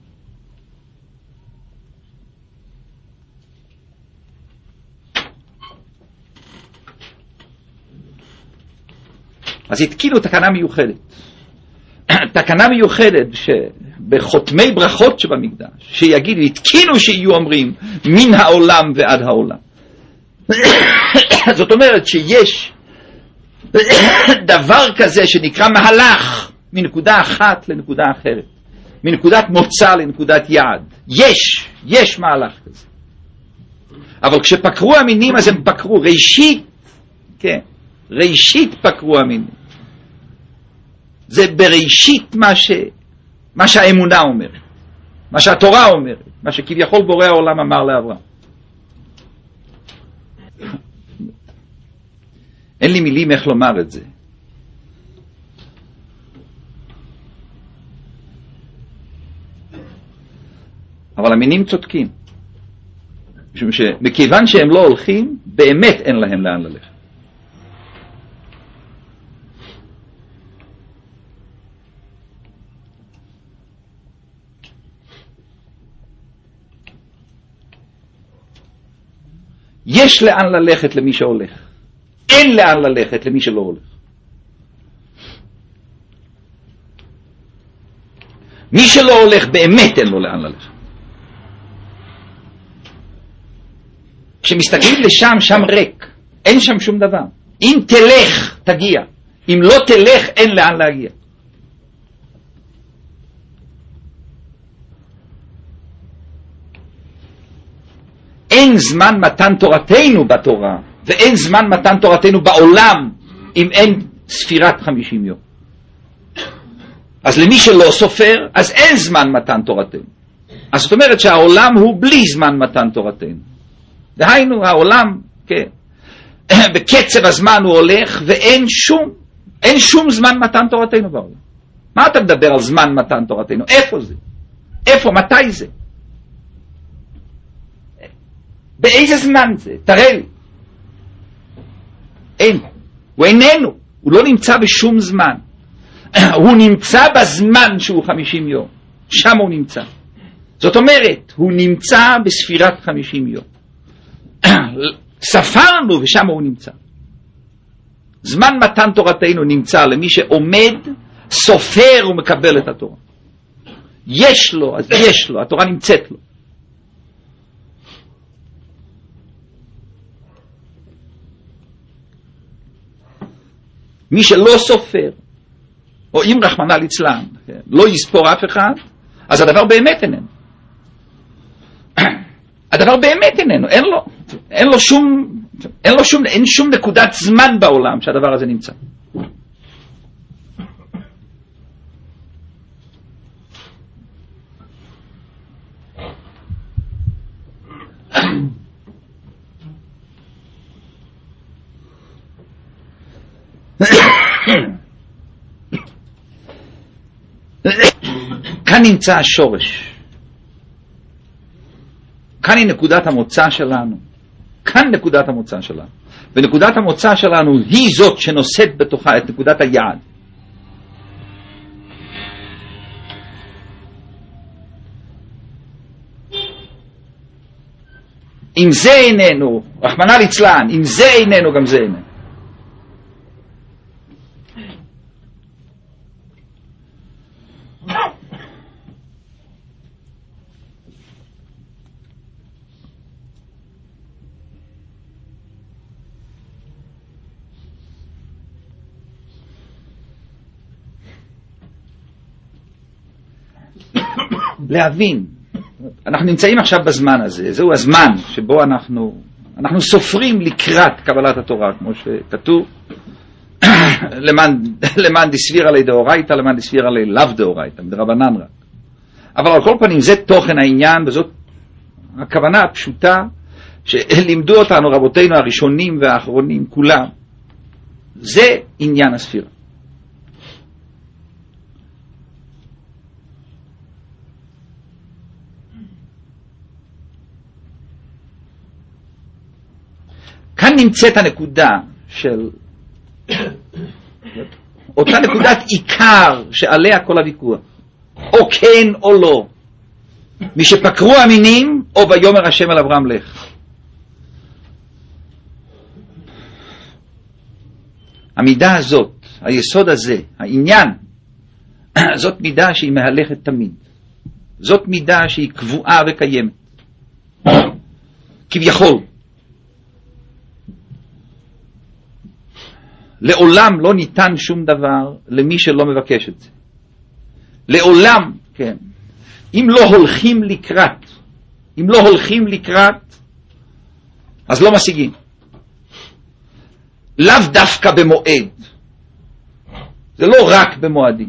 אז התקינו תקנה מיוחדת. תקנה מיוחדת שבחותמי ברכות שבמקדש, שיגידו, התקינו שיהיו אומרים מן העולם ועד העולם. זאת אומרת שיש דבר כזה שנקרא מהלך מנקודה אחת לנקודה אחרת, מנקודת מוצא לנקודת יעד. יש, יש מהלך כזה. אבל כשפקרו המינים אז הם פקרו, ראשית, כן, ראשית פקרו המינים. זה בראשית מה, ש... מה שהאמונה אומרת, מה שהתורה אומרת, מה שכביכול בורא העולם אמר לאברהם. אין לי מילים איך לומר את זה. אבל המינים צודקים. משום שמכיוון שהם לא הולכים, באמת אין להם לאן ללכת. יש לאן ללכת למי שהולך. אין לאן ללכת למי שלא הולך. מי שלא הולך באמת אין לו לאן ללכת. כשמסתכלים לשם, שם ריק. אין שם שום דבר. אם תלך, תגיע. אם לא תלך, אין לאן להגיע. אין זמן מתן תורתנו בתורה, ואין זמן מתן תורתנו בעולם, אם אין ספירת חמישים יום. אז למי שלא סופר, אז אין זמן מתן תורתנו. אז זאת אומרת שהעולם הוא בלי זמן מתן תורתנו. דהיינו, העולם, כן, בקצב הזמן הוא הולך, ואין שום, אין שום זמן מתן תורתנו בעולם. מה אתה מדבר על זמן מתן תורתנו? איפה זה? איפה? מתי זה? באיזה זמן זה? תראה לי. אין. הוא איננו. הוא לא נמצא בשום זמן. הוא נמצא בזמן שהוא חמישים יום. שם הוא נמצא. זאת אומרת, הוא נמצא בספירת חמישים יום. ספרנו ושם הוא נמצא. זמן מתן תורתנו נמצא למי שעומד, סופר ומקבל את התורה. יש לו, אז יש לו, התורה נמצאת לו. מי שלא סופר, או אם רחמנא ליצלן, לא יספור אף אחד, אז הדבר באמת איננו. הדבר באמת איננו, אין לו, אין לו שום, אין לו שום, אין שום נקודת זמן בעולם שהדבר הזה נמצא. כאן נמצא השורש. כאן היא נקודת המוצא שלנו. כאן נקודת המוצא שלנו. ונקודת המוצא שלנו היא זאת שנושאת בתוכה את נקודת היעד. אם זה איננו, רחמנא ליצלן, אם זה איננו, גם זה איננו. להבין, אנחנו נמצאים עכשיו בזמן הזה, זהו הזמן שבו אנחנו, אנחנו סופרים לקראת קבלת התורה, כמו שכתוב, למען, למען דסבירא ליה דאורייתא, למען דסבירא ליה לאו דאורייתא, מדרבנן רק. אבל על כל פנים זה תוכן העניין, וזאת הכוונה הפשוטה שלימדו אותנו רבותינו הראשונים והאחרונים, כולם. זה עניין הספירה. כאן נמצאת הנקודה של אותה נקודת עיקר שעליה כל הוויכוח, או כן או לא, מי שפקרו המינים או ויאמר השם אל אברהם לך. המידה הזאת, היסוד הזה, העניין, זאת מידה שהיא מהלכת תמיד, זאת מידה שהיא קבועה וקיימת כביכול. לעולם לא ניתן שום דבר למי שלא מבקש את זה. לעולם, כן. אם לא הולכים לקראת, אם לא הולכים לקראת, אז לא משיגים. לאו דווקא במועד. זה לא רק במועדים.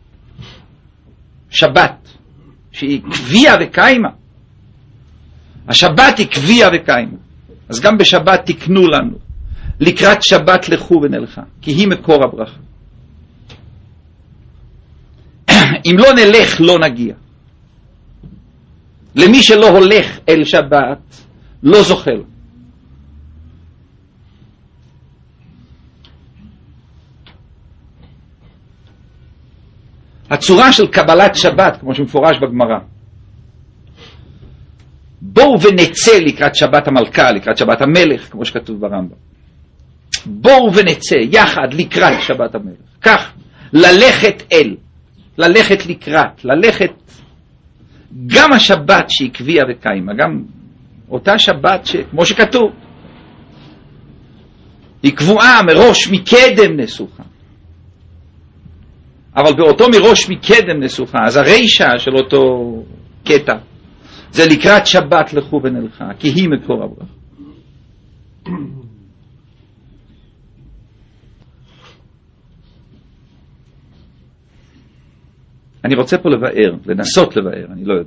שבת, שהיא קביעה וקיימה. השבת היא קביעה וקיימה. אז גם בשבת תקנו לנו. לקראת שבת לכו ונלכה, כי היא מקור הברכה. אם לא נלך, לא נגיע. למי שלא הולך אל שבת, לא זוכה לו. הצורה של קבלת שבת, כמו שמפורש בגמרא, בואו ונצא לקראת שבת המלכה, לקראת שבת המלך, כמו שכתוב ברמב"ם. בואו ונצא יחד לקראת שבת המלך. כך, ללכת אל, ללכת לקראת, ללכת, גם השבת שהיא קביעה וקיימה, גם אותה שבת שכמו שכתוב, היא קבועה מראש מקדם נסוכה. אבל באותו מראש מקדם נסוכה, אז הרישה של אותו קטע, זה לקראת שבת לכו ונלכה, כי היא מקור הברכה. אני רוצה פה לבאר, לנסות לבאר, אני לא יודע.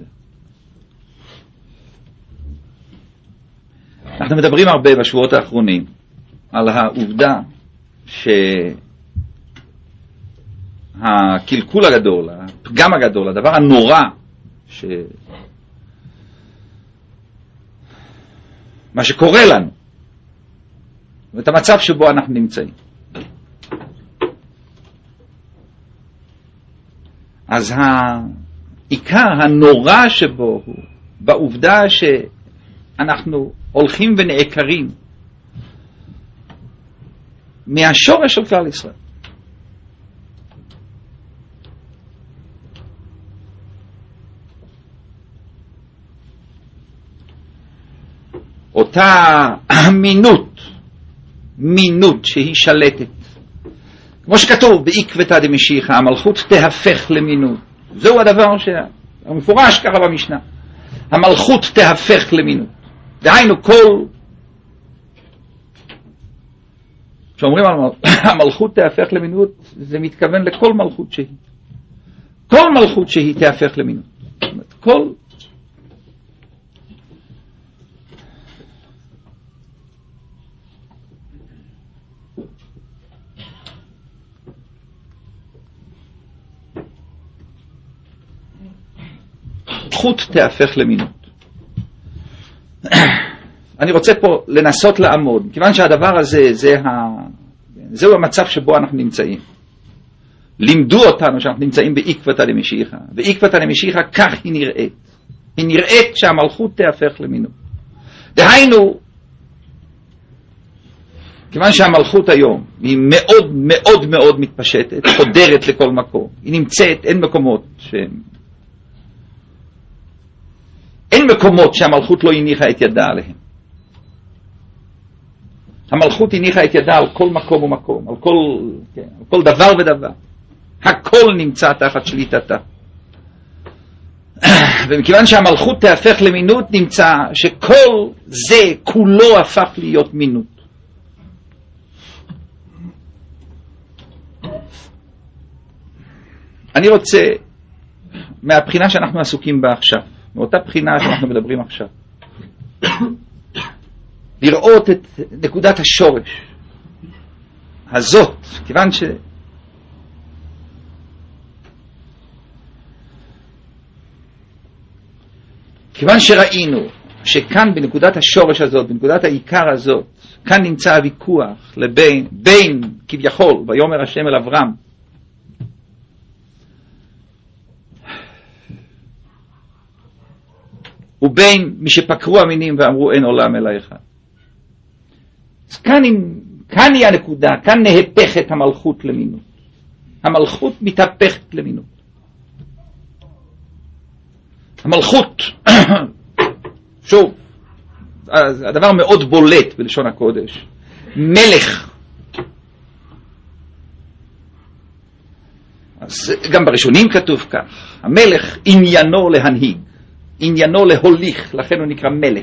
אנחנו מדברים הרבה בשבועות האחרונים על העובדה שהקלקול הגדול, הפגם הגדול, הדבר הנורא, ש... מה שקורה לנו, ואת המצב שבו אנחנו נמצאים. אז העיקר הנורא שבו הוא בעובדה שאנחנו הולכים ונעקרים מהשורש של כלל ישראל. אותה מינות, מינות שהיא שלטת. כמו שכתוב, בעקבתא דמשיחא, המלכות תהפך למינות. זהו הדבר שהמפורש ככה במשנה. המלכות תהפך למינות. דהיינו כל, כשאומרים המלכות תהפך למינות, זה מתכוון לכל מלכות שהיא. כל מלכות שהיא תהפך למינות. כל זכות תהפך למינות. אני רוצה פה לנסות לעמוד, כיוון שהדבר הזה, זה ה... זהו המצב שבו אנחנו נמצאים. לימדו אותנו שאנחנו נמצאים בעקבתא דמשיחא, ועקבתא דמשיחא כך היא נראית. היא נראית שהמלכות תהפך למינות. דהיינו, כיוון שהמלכות היום היא מאוד מאוד מאוד מתפשטת, חודרת לכל מקום, היא נמצאת, אין מקומות שהם אין מקומות שהמלכות לא הניחה את ידה עליהם. המלכות הניחה את ידה על כל מקום ומקום, על כל, כן, על כל דבר ודבר. הכל נמצא תחת שליטתה. ומכיוון שהמלכות תהפך למינות, נמצא שכל זה כולו הפך להיות מינות. אני רוצה, מהבחינה שאנחנו עסוקים בה עכשיו, מאותה בחינה שאנחנו מדברים עכשיו, לראות את נקודת השורש הזאת, כיוון ש... כיוון שראינו שכאן בנקודת השורש הזאת, בנקודת העיקר הזאת, כאן נמצא הוויכוח לבין, בין כביכול, ויאמר השם אל אברהם, ובין מי שפקרו המינים ואמרו אין עולם אלא אחד. אז כאן, כאן היא הנקודה, כאן נהפכת המלכות למינות. המלכות מתהפכת למינות. המלכות, שוב, הדבר מאוד בולט בלשון הקודש, מלך. אז גם בראשונים כתוב כך, המלך עניינו להנהיג. עניינו להוליך, לכן הוא נקרא מלך.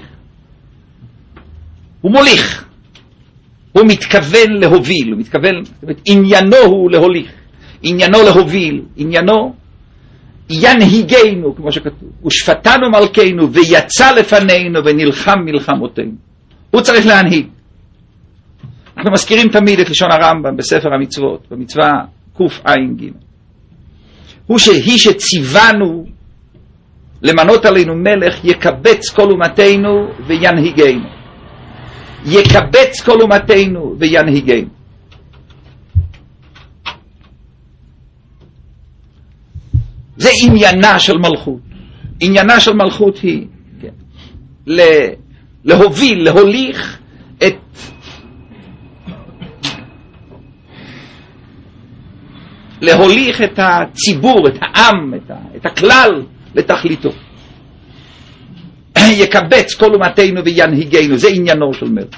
הוא מוליך, הוא מתכוון להוביל, הוא מתכוון, עניינו הוא להוליך, עניינו להוביל, עניינו ינהיגנו, כמו שכתוב, ושפטנו מלכנו ויצא לפנינו ונלחם מלחמותינו. הוא צריך להנהיג. אנחנו מזכירים תמיד את לשון הרמב"ם בספר המצוות, במצווה קע"ג. הוא שהיא שציוונו למנות עלינו מלך, יקבץ כל אומתנו וינהיגנו. יקבץ כל אומתנו וינהיגנו. זה עניינה של מלכות. עניינה של מלכות היא כן, להוביל, להוליך את להוליך את הציבור, את העם, את, ה, את הכלל לתכליתו. יקבץ כל אומתנו וינהיגנו. זה עניינו של מלך.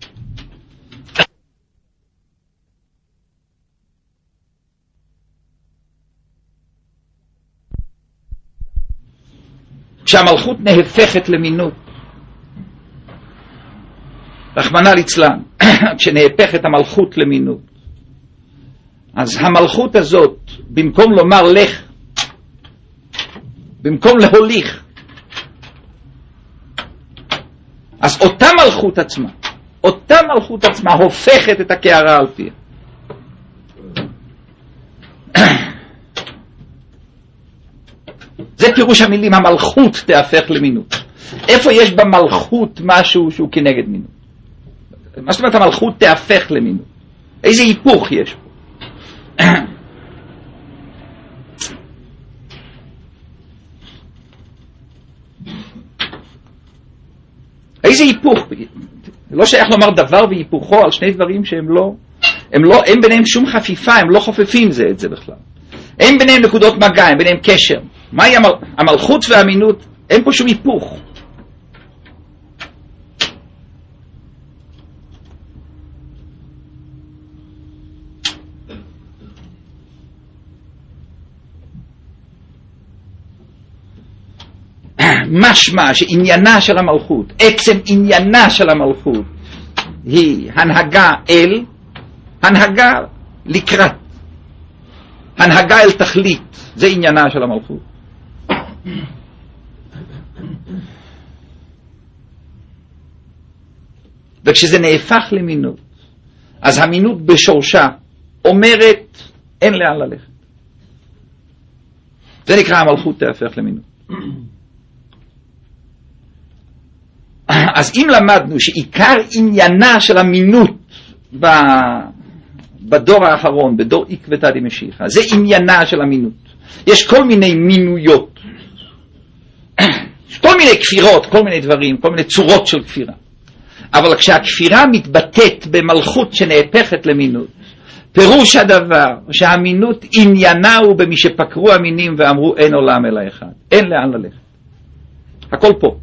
כשהמלכות נהפכת למינות, רחמנא ליצלן, כשנהפכת המלכות למינות, אז המלכות הזאת, במקום לומר לך, במקום להוליך. אז אותה מלכות עצמה, אותה מלכות עצמה הופכת את הקערה על פיה. זה פירוש המילים, המלכות תהפך למינות. איפה יש במלכות משהו שהוא כנגד מינות? מה זאת אומרת המלכות תהפך למינות? איזה היפוך יש פה? איזה היפוך? לא שייך לומר דבר והיפוכו על שני דברים שהם לא, הם לא, אין ביניהם שום חפיפה, הם לא חופפים זה את זה בכלל. אין ביניהם נקודות מגע, אין ביניהם קשר. מהי המל... המלכות והאמינות? אין פה שום היפוך. משמע שעניינה של המלכות, עצם עניינה של המלכות היא הנהגה אל, הנהגה לקראת, הנהגה אל תכלית. זה עניינה של המלכות. וכשזה נהפך למינות, אז המינות בשורשה אומרת אין לאן ללכת. זה נקרא המלכות תהפך למינות. אז אם למדנו שעיקר עניינה של המינות בדור האחרון, בדור עקבתא דמשיחא, זה עניינה של המינות. יש כל מיני מינויות, כל מיני כפירות, כל מיני דברים, כל מיני צורות של כפירה. אבל כשהכפירה מתבטאת במלכות שנהפכת למינות, פירוש הדבר שהמינות עניינה הוא במי שפקרו המינים ואמרו אין עולם אלא אחד, אין לאן ללכת. הכל פה.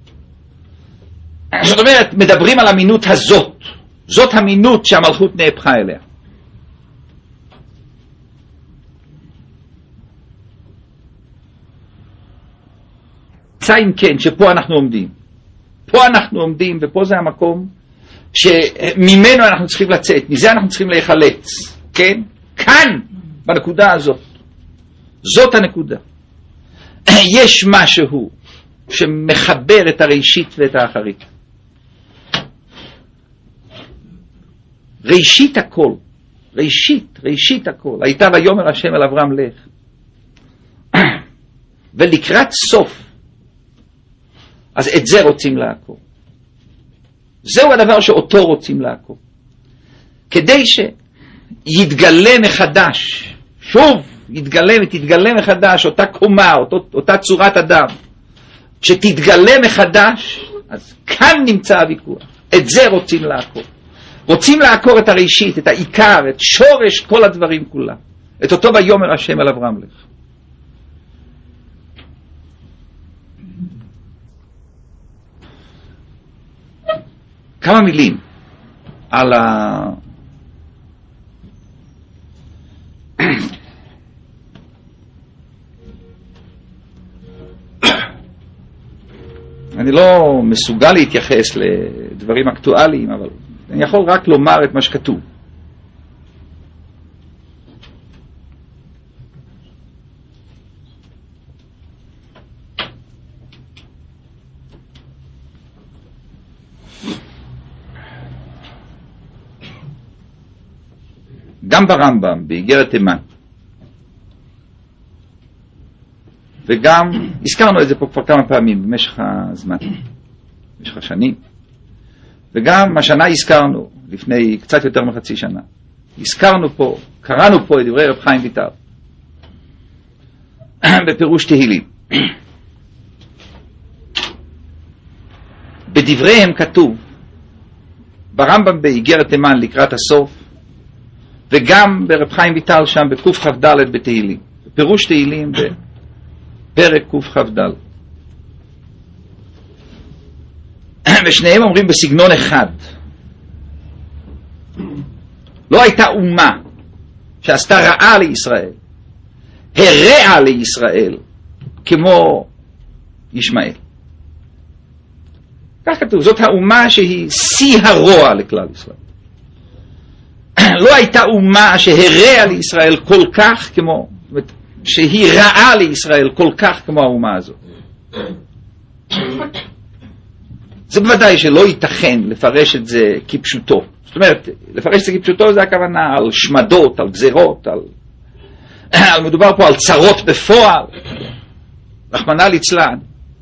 זאת אומרת, מדברים על המינות הזאת. זאת המינות שהמלכות נהפכה אליה. אם כן, שפה אנחנו עומדים. פה אנחנו עומדים, ופה זה המקום שממנו אנחנו צריכים לצאת, מזה אנחנו צריכים להיחלץ. כן? כאן, בנקודה הזאת. זאת הנקודה. יש משהו שמחבר את הראשית ואת האחרית. ראשית הכל, ראשית, ראשית הכל, הייתה ויאמר השם אל אברהם לך. ולקראת סוף, אז את זה רוצים לעקור. זהו הדבר שאותו רוצים לעקור. כדי שיתגלה מחדש, שוב יתגלה ותתגלה מחדש אותה קומה, אותו, אותה צורת אדם, שתתגלה מחדש, אז כאן נמצא הוויכוח. את זה רוצים לעקור. רוצים לעקור את הראשית, את העיקר, את שורש כל הדברים כולם. את אותו ויאמר השם אל אברהם לך. כמה מילים על ה... אני לא מסוגל להתייחס לדברים אקטואליים, אבל אני יכול רק לומר את מה שכתוב. גם ברמב"ם, באיגרת תימן, וגם, הזכרנו את זה פה כבר כמה פעמים במשך הזמן, במשך השנים, וגם השנה הזכרנו, לפני קצת יותר מחצי שנה, הזכרנו פה, קראנו פה את דברי רב חיים ויטל, בפירוש תהילים. בדבריהם כתוב, ברמב"ם באיגרת תימן לקראת הסוף, וגם ברב חיים ויטל שם בקוף כ"ד בתהילים, פירוש תהילים בפרק קוף כ"ד. ושניהם אומרים בסגנון אחד. לא הייתה אומה שעשתה רעה לישראל, הרעה לישראל, כמו ישמעאל. כך כתוב, זאת האומה שהיא שיא הרוע לכלל ישראל. לא הייתה אומה שהרעה לישראל כל כך כמו, שהיא רעה לישראל כל כך כמו האומה הזאת. זה בוודאי שלא ייתכן לפרש את זה כפשוטו. זאת אומרת, לפרש את זה כפשוטו זה הכוונה על שמדות, על גזירות, על, על מדובר פה על צרות בפועל, רחמנא ליצלן.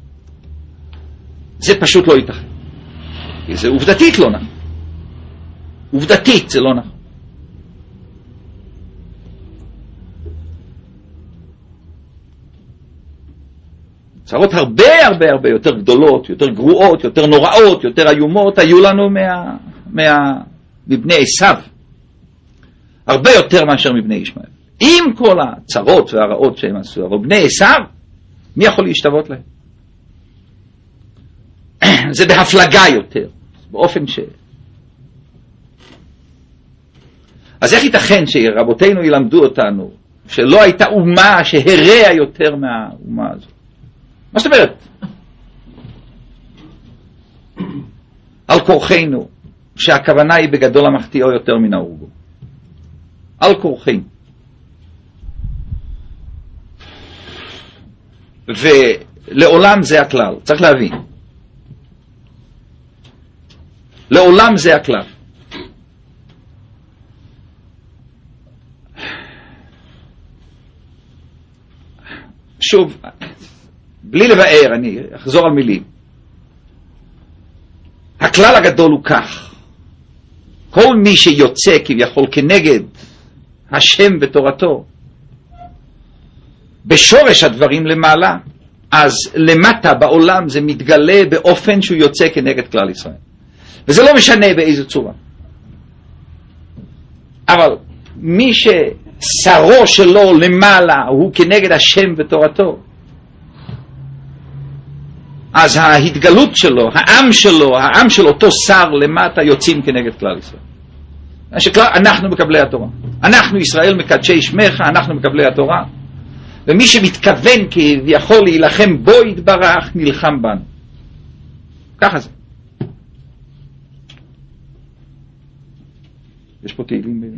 זה פשוט לא ייתכן. זה עובדתית לא נכון. עובדתית זה לא נכון. צרות הרבה הרבה הרבה יותר גדולות, יותר גרועות, יותר נוראות, יותר איומות, היו לנו מה, מה, מבני עשיו. הרבה יותר מאשר מבני ישמעאל. עם כל הצרות והרעות שהם עשו, אבל בני עשיו, מי יכול להשתוות להם? זה בהפלגה יותר, באופן ש... אז איך ייתכן שרבותינו ילמדו אותנו שלא הייתה אומה שהרעה יותר מהאומה הזאת? מה זאת אומרת? על כורחנו, שהכוונה היא בגדול המחטיאו יותר מן ההורגו. על כורחנו. ולעולם זה הכלל, צריך להבין. לעולם זה הכלל. שוב, בלי לבאר, אני אחזור על מילים. הכלל הגדול הוא כך, כל מי שיוצא כביכול כנגד השם ותורתו, בשורש הדברים למעלה, אז למטה בעולם זה מתגלה באופן שהוא יוצא כנגד כלל ישראל. וזה לא משנה באיזו צורה. אבל מי ששרו שלו למעלה הוא כנגד השם ותורתו, אז ההתגלות שלו, העם שלו, העם של אותו שר למטה יוצאים כנגד כלל ישראל. שכלל, אנחנו מקבלי התורה. אנחנו ישראל מקדשי שמך, אנחנו מקבלי התורה. ומי שמתכוון כביכול להילחם בו יתברך, נלחם בנו. ככה זה. יש פה תהילים בינינו.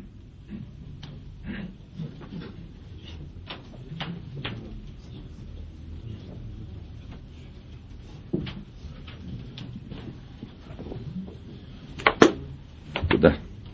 תודה.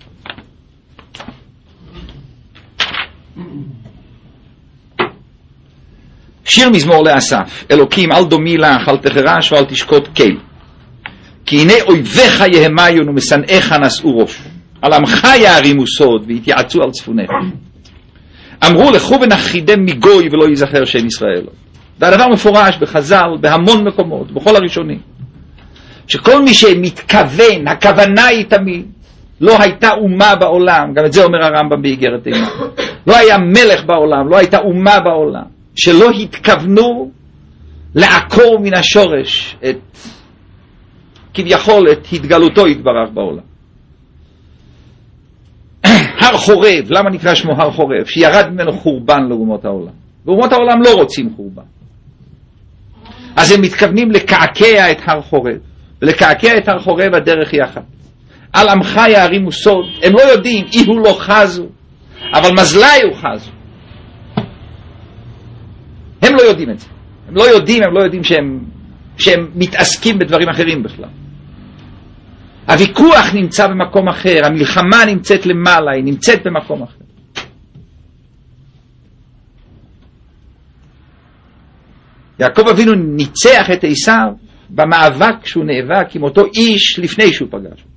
שיר מזמור לאסף, אלוקים אל דומי לך, אל תחרש ואל תשקוט קל. כי הנה אויביך יהמיון ומשנאיך נשאו ראש. על עמך יערימו סוד והתייעצו על צפונך. אמרו לכו ונכחידם מגוי ולא ייזכר שם ישראל. זה הדבר מפורש בחז"ל, בהמון מקומות, בכל הראשונים. שכל מי שמתכוון, הכוונה היא תמיד, לא הייתה אומה בעולם, גם את זה אומר הרמב"ם באיגרת אימה. לא היה מלך בעולם, לא הייתה אומה בעולם, שלא התכוונו לעקור מן השורש את, כביכול את התגלותו יתברך בעולם. הר חורב, למה נקרא שמו הר חורב? שירד ממנו חורבן לאומות העולם. ואומות העולם לא רוצים חורבן. אז הם מתכוונים לקעקע את הר חורב. ולקעקע את הר חורב הדרך היא אחת. על עמך יערימו סוד. הם לא יודעים, אי הוא לא חזו, אבל מזלי הוא חזו. הם לא יודעים את זה. הם לא יודעים, הם לא יודעים שהם, שהם מתעסקים בדברים אחרים בכלל. הוויכוח נמצא במקום אחר, המלחמה נמצאת למעלה, היא נמצאת במקום אחר. יעקב אבינו ניצח את עשיו במאבק שהוא נאבק עם אותו איש לפני שהוא פגש אותו.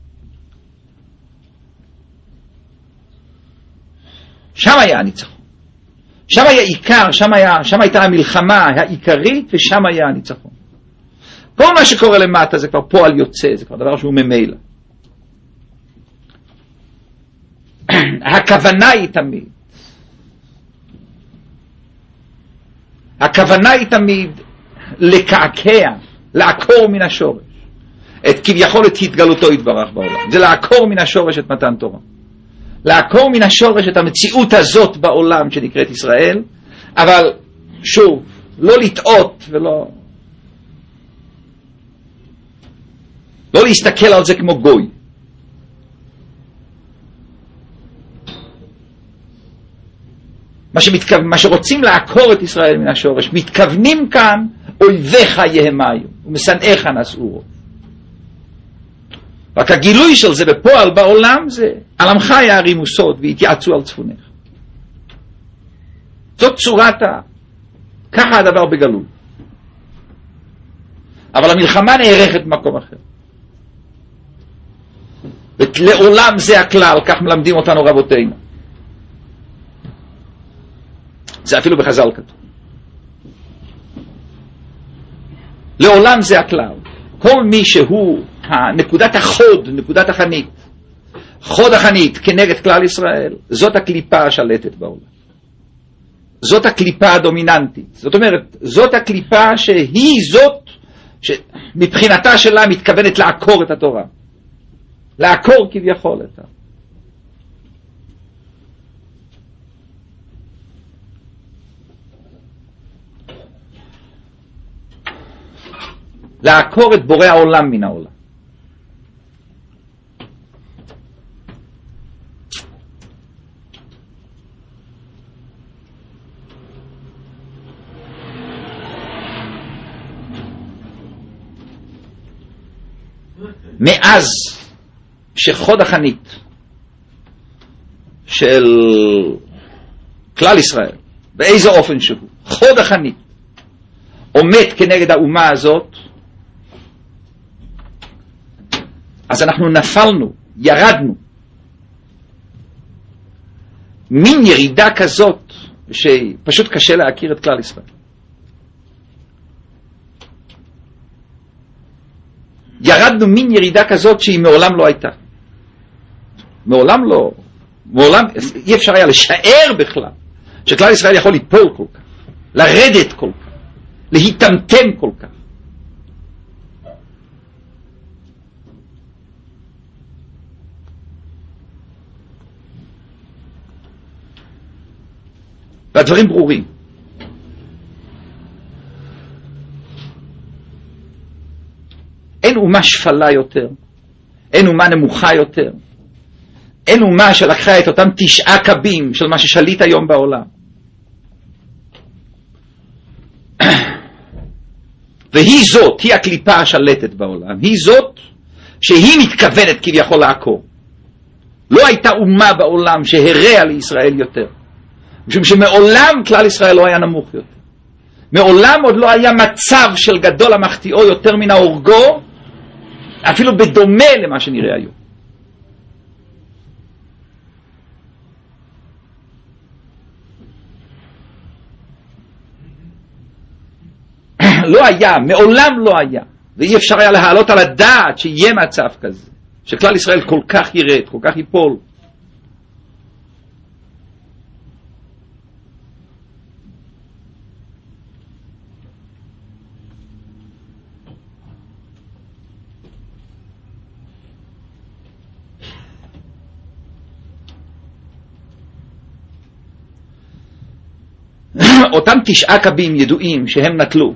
שם היה הניצחון. שם היה עיקר, שם, היה, שם הייתה המלחמה העיקרית ושם היה הניצחון. כל מה שקורה למטה זה כבר פועל יוצא, זה כבר דבר שהוא ממילא. הכוונה היא תמיד, הכוונה היא תמיד לקעקע, לעקור מן השורש, את כביכול את התגלותו יתברך בעולם. זה לעקור מן השורש את מתן תורה. לעקור מן השורש את המציאות הזאת בעולם שנקראת ישראל, אבל שוב, לא לטעות ולא... לא להסתכל על זה כמו גוי. מה, שמתכו... מה שרוצים לעקור את ישראל מן השורש, מתכוונים כאן, אויביך יהמיו, ומשנאיך נשאו רוב. רק הגילוי של זה בפועל בעולם זה, על עמך יערימו סוד והתייעצו על צפונך. זאת צורת ה... ככה הדבר בגלוי. אבל המלחמה נערכת במקום אחר. ולעולם זה הכלל, כך מלמדים אותנו רבותינו. זה אפילו בחז"ל כתוב. לעולם זה הכלל. כל מי שהוא נקודת החוד, נקודת החנית, חוד החנית כנגד כלל ישראל, זאת הקליפה השלטת בעולם. זאת הקליפה הדומיננטית. זאת אומרת, זאת הקליפה שהיא זאת שמבחינתה שלה מתכוונת לעקור את התורה. לעקור כביכול את ה... לעקור את בורא העולם מן העולם. מאז שחוד החנית של כלל ישראל, באיזה אופן שהוא, חוד החנית עומד כנגד האומה הזאת, אז אנחנו נפלנו, ירדנו. מין ירידה כזאת שפשוט קשה להכיר את כלל ישראל. ירדנו מין ירידה כזאת שהיא מעולם לא הייתה. מעולם לא, מעולם, אי אפשר היה לשער בכלל שכלל ישראל יכול ליפול כל כך, לרדת כל כך, להיטמטם כל כך. והדברים ברורים. אין אומה שפלה יותר, אין אומה נמוכה יותר, אין אומה שלקחה את אותם תשעה קבים של מה ששליט היום בעולם. והיא זאת, היא הקליפה השלטת בעולם, היא זאת שהיא מתכוונת כביכול לעקור. לא הייתה אומה בעולם שהרעה לישראל יותר, משום שמעולם כלל ישראל לא היה נמוך יותר. מעולם עוד לא היה מצב של גדול המחטיאו יותר מן ההורגו, אפילו בדומה למה שנראה היום. לא היה, מעולם לא היה, ואי אפשר היה להעלות על הדעת שיהיה מצב כזה, שכלל ישראל כל כך ירד, כל כך ייפול. אותם תשעה קבים ידועים שהם נטלו.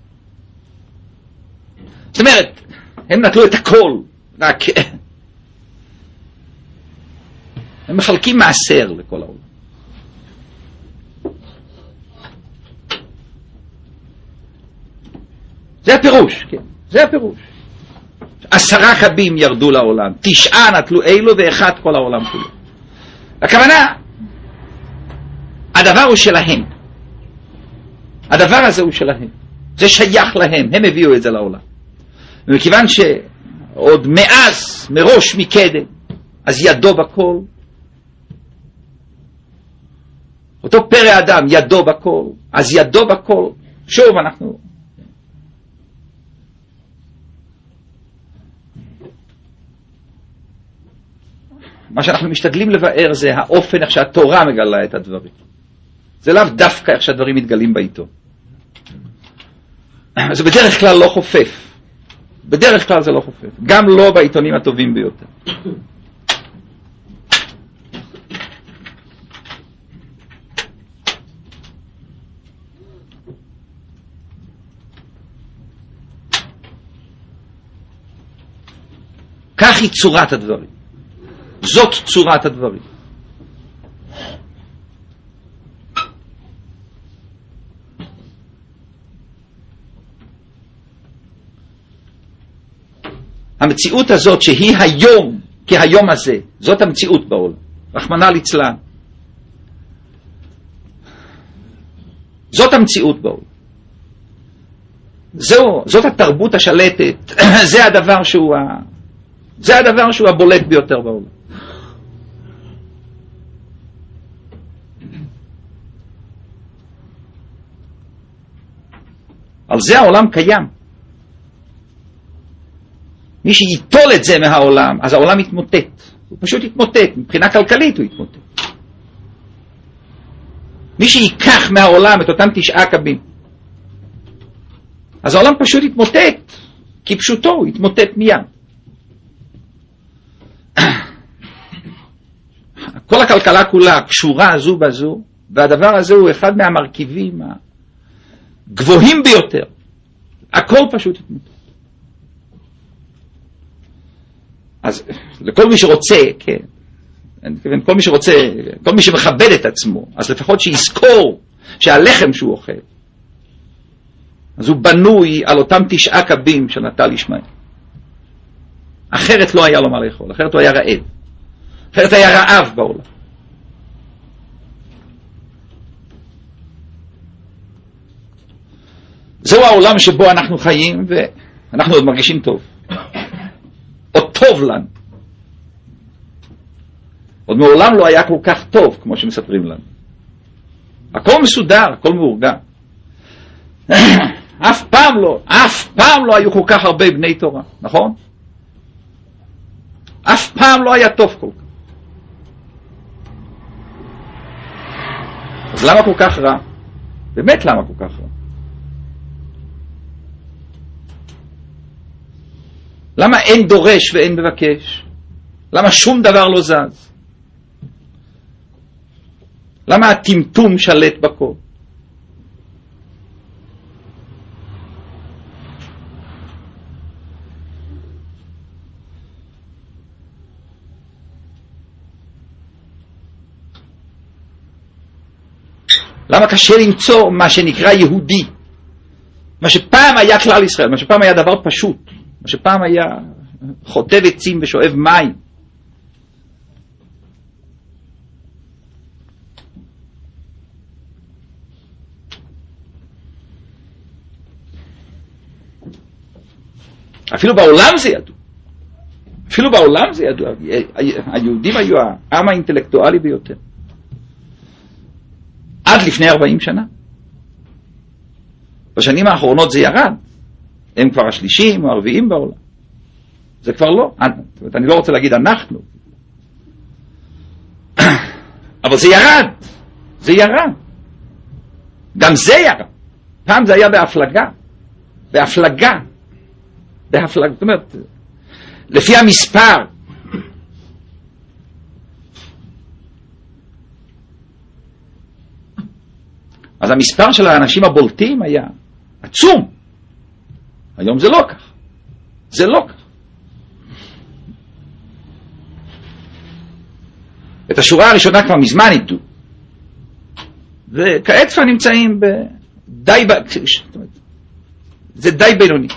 זאת אומרת, הם נטלו את הכל, רק הם מחלקים מעשר לכל העולם. זה הפירוש, כן, זה הפירוש. עשרה קבים ירדו לעולם, תשעה נטלו אילו ואחד כל העולם כולו. הכוונה, הדבר הוא שלהם. הדבר הזה הוא שלהם. זה שייך להם, הם הביאו את זה לעולם. ומכיוון שעוד מאז, מראש מקדם, אז ידו בכל. אותו פרא אדם, ידו בכל, אז ידו בכל. שוב אנחנו... מה שאנחנו משתדלים לבאר זה האופן איך שהתורה מגלה את הדברים. זה לאו דווקא איך שהדברים מתגלים בעיתון. זה בדרך כלל לא חופף. בדרך כלל זה לא חופף. גם לא בעיתונים הטובים ביותר. כך היא צורת הדברים. זאת צורת הדברים. המציאות הזאת שהיא היום, כי היום הזה, זאת המציאות בעולם, רחמנא ליצלן. זאת המציאות בעולם. זהו, זאת התרבות השלטת, זה הדבר שהוא, זה הדבר שהוא הבולט ביותר בעולם. על זה העולם קיים. מי שיטול את זה מהעולם, אז העולם יתמוטט. הוא פשוט יתמוטט, מבחינה כלכלית הוא יתמוטט. מי שיקח מהעולם את אותם תשעה קבים, אז העולם פשוט יתמוטט, כי פשוטו הוא יתמוטט מיד. כל הכלכלה כולה קשורה זו בזו, והדבר הזה הוא אחד מהמרכיבים הגבוהים ביותר. הכל פשוט יתמוטט. אז לכל מי שרוצה, כן, אני מתכוון, כל מי שרוצה, כל מי שמכבד את עצמו, אז לפחות שיזכור שהלחם שהוא אוכל, אז הוא בנוי על אותם תשעה קבים שנטל ישמעאל. אחרת לא היה לו מה לאכול, אחרת הוא היה רעב, אחרת היה רעב בעולם. זהו העולם שבו אנחנו חיים, ואנחנו עוד מרגישים טוב. עוד טוב לנו. עוד מעולם לא היה כל כך טוב, כמו שמספרים לנו. הכל מסודר, הכל מאורגן. אף פעם לא, אף פעם לא היו כל כך הרבה בני תורה, נכון? אף פעם לא היה טוב כל כך. אז למה כל כך רע? באמת למה כל כך רע? למה אין דורש ואין מבקש? למה שום דבר לא זז? למה הטמטום שלט בכל? למה קשה למצוא מה שנקרא יהודי? מה שפעם היה כלל ישראל, מה שפעם היה דבר פשוט, מה שפעם היה חוטב עצים ושואב מים. אפילו בעולם זה ידוע. אפילו בעולם זה ידוע. היהודים היו העם האינטלקטואלי ביותר. עד לפני ארבעים שנה. בשנים האחרונות זה ירד. הם כבר השלישים או הרביעים בעולם. זה כבר לא. אני לא רוצה להגיד אנחנו. אבל זה ירד. זה ירד. גם זה ירד. פעם זה היה בהפלגה. בהפלגה. בהפלגה. זאת אומרת, לפי המספר. אז המספר של האנשים הבולטים היה עצום. היום זה לא כך. זה לא כך. את השורה הראשונה כבר מזמן איבדו. וכעת כבר נמצאים בדי, זה די בינוני.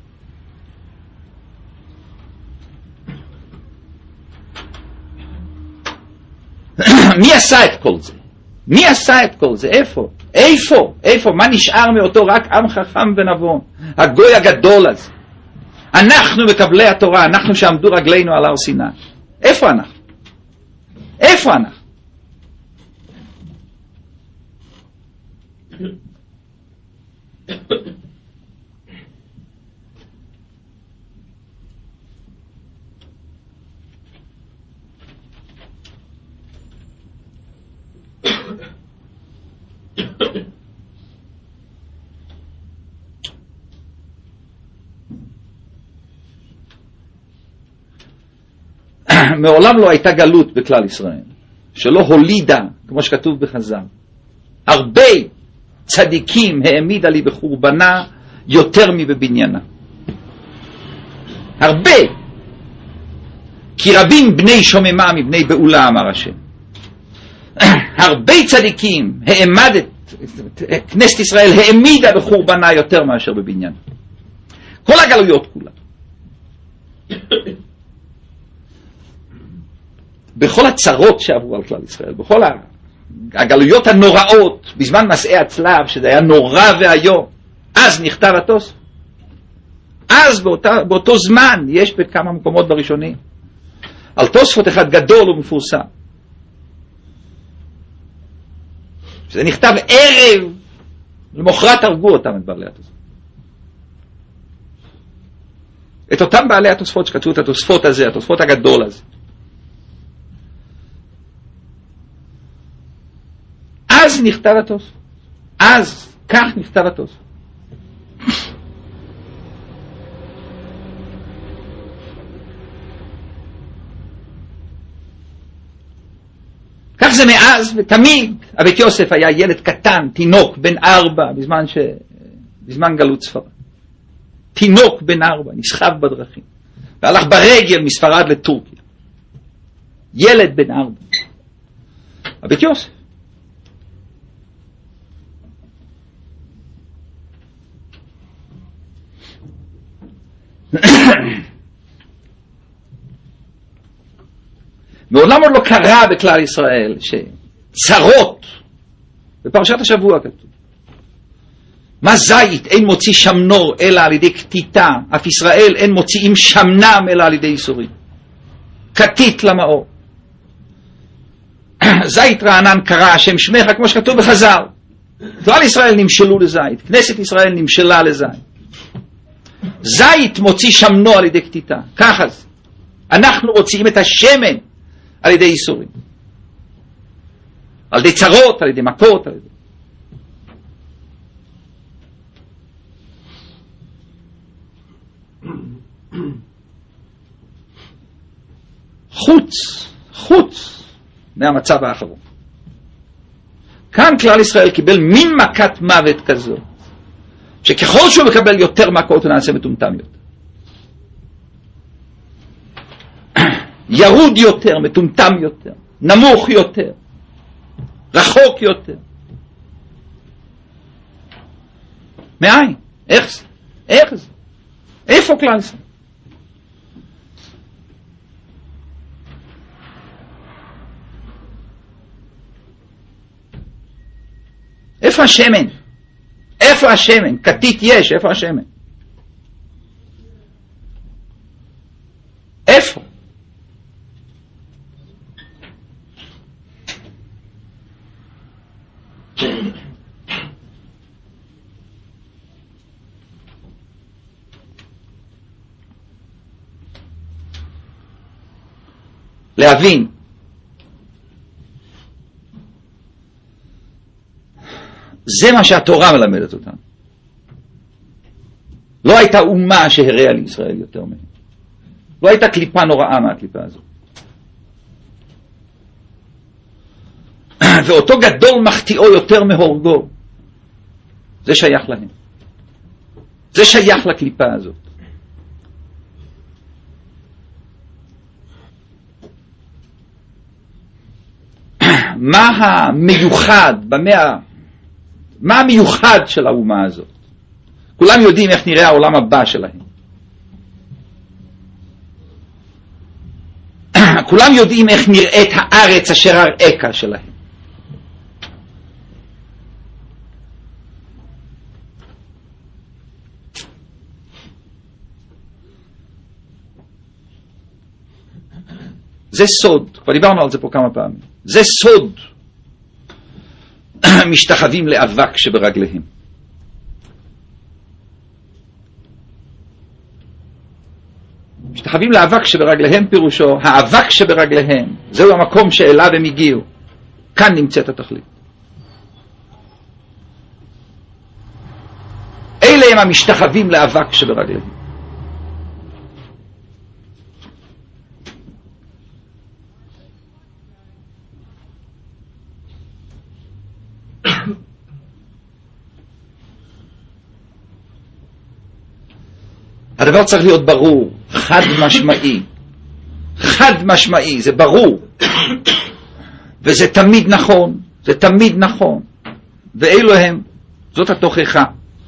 מי עשה את כל זה? מי עשה את כל זה? איפה? איפה? איפה? מה נשאר מאותו רק עם חכם ונבון? הגוי הגדול הזה. אנחנו מקבלי התורה, אנחנו שעמדו רגלינו על הר סיני. איפה אנחנו? איפה אנחנו? מעולם לא הייתה גלות בכלל ישראל, שלא הולידה, כמו שכתוב בחז"ל. הרבה צדיקים העמידה לי בחורבנה יותר מבבניינה. הרבה. כי רבים בני שוממה מבני בעולה, אמר השם. הרבה צדיקים העמדת, כנסת ישראל העמידה בחורבנה יותר מאשר בבניינה. כל הגלויות כולה. בכל הצרות שעברו על כלל ישראל, בכל הגלויות הנוראות, בזמן מסעי הצלב, שזה היה נורא והיום, אז נכתב התוספות. אז באותה, באותו זמן, יש בכמה מקומות בראשונים, על תוספות אחד גדול ומפורסם. שזה נכתב ערב, למחרת הרגו אותם את בעלי התוספות. את אותם בעלי התוספות שכתבו את התוספות הזה, התוספות הגדול הזה. אז נכתב התוספות. אז, כך נכתב התוספות. כך זה מאז, ותמיד הבית יוסף היה ילד קטן, תינוק בן ארבע, בזמן, ש... בזמן גלות ספרד. תינוק בן ארבע, נסחב בדרכים, והלך ברגל מספרד לטורקיה. ילד בן ארבע. הבית יוסף. מעולם עוד לא קרה בכלל ישראל שצרות, בפרשת השבוע כתוב, מה זית אין מוציא שמנור אלא על ידי קטיטה, אף ישראל אין מוציאים שמנם אלא על ידי איסורים. קטית למאור. זית רענן קרא השם שמך, כמו שכתוב בחז"ל. כלל ישראל נמשלו לזית, כנסת ישראל נמשלה לזית. זית מוציא שמנו על ידי קטיטה, ככה זה. אנחנו מוציאים את השמן על ידי איסורים, על ידי צרות, על ידי מכות, על ידי... חוץ, חוץ מהמצב האחרון. כאן כלל ישראל קיבל מין מכת מוות כזו, שככל שהוא מקבל יותר מכות הוא נעשה מטומטם יותר. ירוד יותר, מטומטם יותר, נמוך יותר, רחוק יותר. מאין? איך זה? איך זה? איפה כלל ישראל? איפה השמן? איפה השמן? כתית יש, איפה השמן? איפה? להבין זה מה שהתורה מלמדת אותנו. לא הייתה אומה שהראה לישראל יותר מהם. לא הייתה קליפה נוראה מהקליפה הזאת. ואותו גדול מחטיאו יותר מהורגו. זה שייך להם. זה שייך לקליפה הזאת. מה המיוחד במאה, מה המיוחד של האומה הזאת? כולם יודעים איך נראה העולם הבא שלהם. כולם יודעים איך נראית הארץ אשר אראך שלהם. זה סוד, כבר דיברנו על זה פה כמה פעמים. זה סוד. משתחווים לאבק שברגליהם. משתחווים לאבק שברגליהם פירושו, האבק שברגליהם, זהו המקום שאליו הם הגיעו. כאן נמצאת התכלית. אלה הם המשתחווים לאבק שברגליהם. הדבר צריך להיות ברור, חד משמעי. חד משמעי, זה ברור. וזה תמיד נכון, זה תמיד נכון. ואלו הם, זאת התוכחה.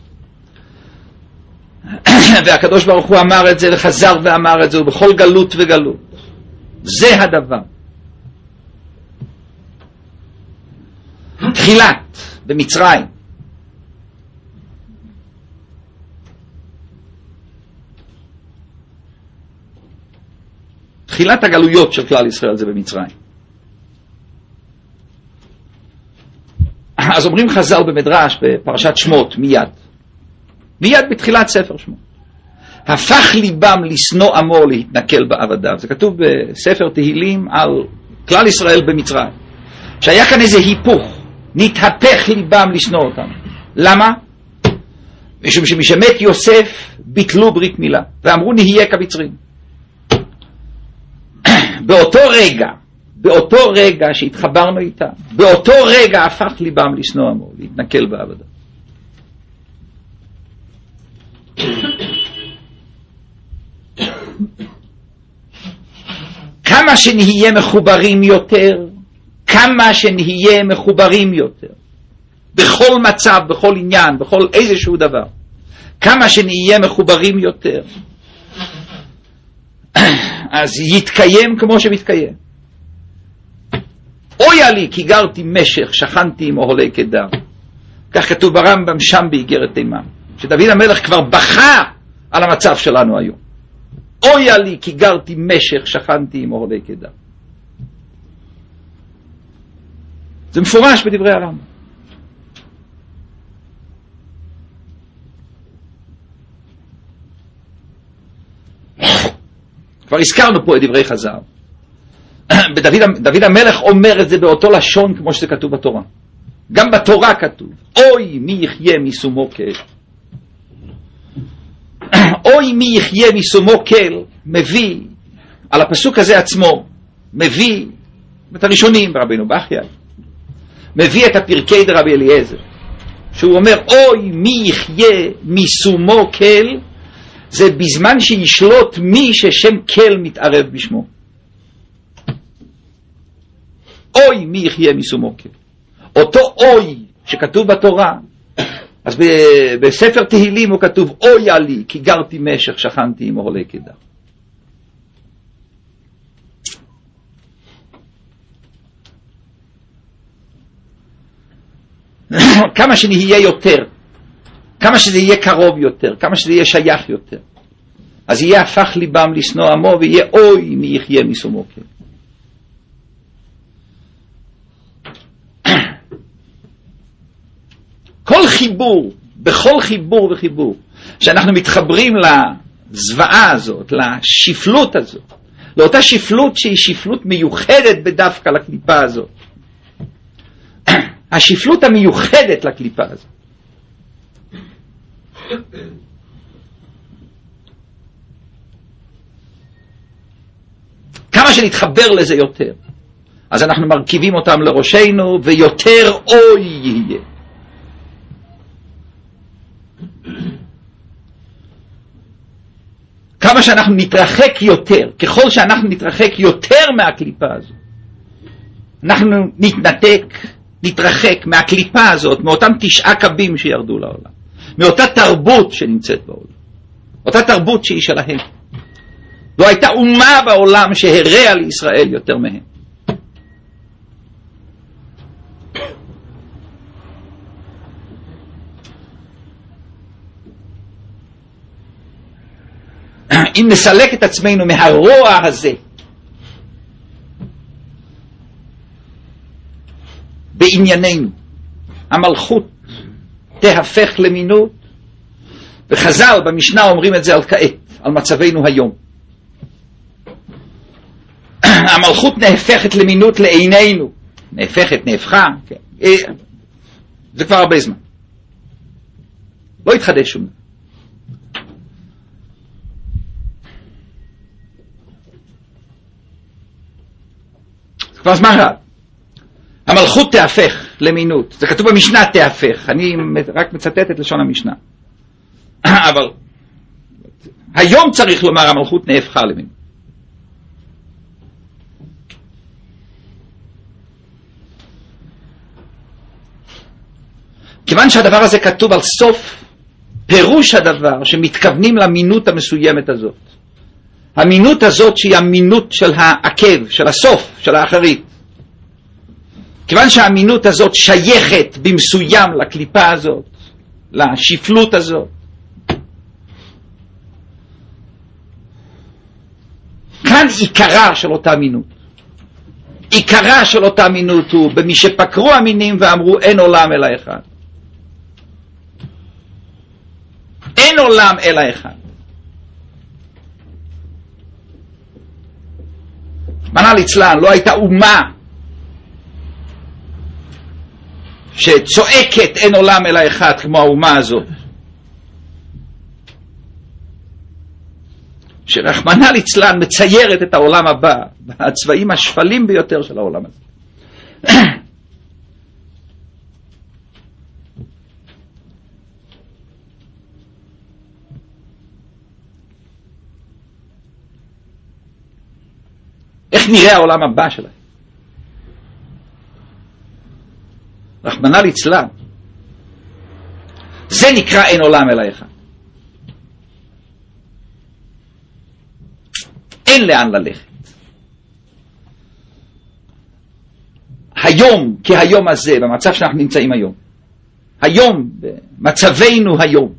והקדוש ברוך הוא אמר את זה וחזר ואמר את זה, ובכל גלות וגלות. זה הדבר. תחילת במצרים, תחילת הגלויות של כלל ישראל זה במצרים. אז אומרים חז"ל במדרש בפרשת שמות מיד, מיד בתחילת ספר שמות, הפך ליבם לשנוא עמו להתנכל בעבדיו. זה כתוב בספר תהילים על כלל ישראל במצרים, שהיה כאן איזה היפוך, נתהפך ליבם לשנוא אותם. למה? משום שמשמת יוסף ביטלו ברית מילה ואמרו נהיה כמצרים. באותו רגע, באותו רגע שהתחברנו איתם, באותו רגע הפך ליבם לשנוא עמו, להתנכל בעבדיו. כמה שנהיה מחוברים יותר, כמה שנהיה מחוברים יותר, בכל מצב, בכל עניין, בכל איזשהו דבר, כמה שנהיה מחוברים יותר, אז יתקיים כמו שמתקיים. אויה לי כי גרתי משך, שכנתי עם אוהלי קדר. כך כתוב ברמב"ם שם באיגרת תימן, שדוד המלך כבר בכה על המצב שלנו היום. אויה לי כי גרתי משך, שכנתי עם אוהלי קדר. זה מפורש בדברי הרמב"ם. כבר הזכרנו פה את דברי חז"ל. דוד, דוד המלך אומר את זה באותו לשון כמו שזה כתוב בתורה. גם בתורה כתוב, אוי מי יחיה מסומו כל. אוי מי יחיה מסומו כל, מביא, על הפסוק הזה עצמו, מביא את הראשונים ברבינו בחייא, מביא את הפרקי דרבי אליעזר, שהוא אומר, אוי מי יחיה מסומו כל, זה בזמן שישלוט מי ששם כל מתערב בשמו. אוי מי יחיה מסומו כל. אותו אוי שכתוב בתורה, אז בספר תהילים הוא כתוב, אוי עלי כי גרתי משך, שכנתי עם אוהלי קדר. כמה שנהיה יותר, כמה שזה יהיה קרוב יותר, כמה שזה יהיה שייך יותר, אז יהיה הפך ליבם לשנוא עמו, ויהיה אוי מי יחיה מסומו כל. כל חיבור, בכל חיבור וחיבור, שאנחנו מתחברים לזוועה הזאת, לשפלות הזאת, לאותה שפלות שהיא שפלות מיוחדת בדווקא לקליפה הזאת. השפלות המיוחדת לקליפה הזאת. כמה שנתחבר לזה יותר, אז אנחנו מרכיבים אותם לראשנו, ויותר אוי יהיה. כמה שאנחנו נתרחק יותר, ככל שאנחנו נתרחק יותר מהקליפה הזאת, אנחנו נתנתק, נתרחק מהקליפה הזאת, מאותם תשעה קבים שירדו לעולם, מאותה תרבות שנמצאת בעולם, אותה תרבות שהיא שלהם. לא הייתה אומה בעולם שהראה לישראל יותר מהם. אם נסלק את עצמנו מהרוע הזה בענייננו, המלכות תהפך למינות, וחז"ל במשנה אומרים את זה על כעת, על מצבנו היום. המלכות נהפכת למינות לעינינו, נהפכת, נהפכה, כן. זה כבר הרבה זמן, לא התחדש שום. כבר זמן רב. המלכות תהפך למינות. זה כתוב במשנה תהפך. אני רק מצטט את לשון המשנה. אבל היום צריך לומר המלכות נהפכה למינות. כיוון שהדבר הזה כתוב על סוף, פירוש הדבר שמתכוונים למינות המסוימת הזאת. המינות הזאת שהיא המינות של העקב, של הסוף, של האחרית. כיוון שהאמינות הזאת שייכת במסוים לקליפה הזאת, לשפלות הזאת, כאן עיקרה של אותה אמינות. עיקרה של אותה אמינות הוא במי שפקרו המינים ואמרו אין עולם אלא אחד. אין עולם אלא אחד. רחמנא ליצלן, לא הייתה אומה שצועקת אין עולם אלא אחד כמו האומה הזאת. שרחמנא ליצלן מציירת את העולם הבא בצבעים השפלים ביותר של העולם הזה. איך נראה העולם הבא שלהם? רחמנא ליצלן, זה נקרא אין עולם אלא אחד. אין לאן ללכת. היום, כהיום הזה, במצב שאנחנו נמצאים היום, היום, במצבנו היום,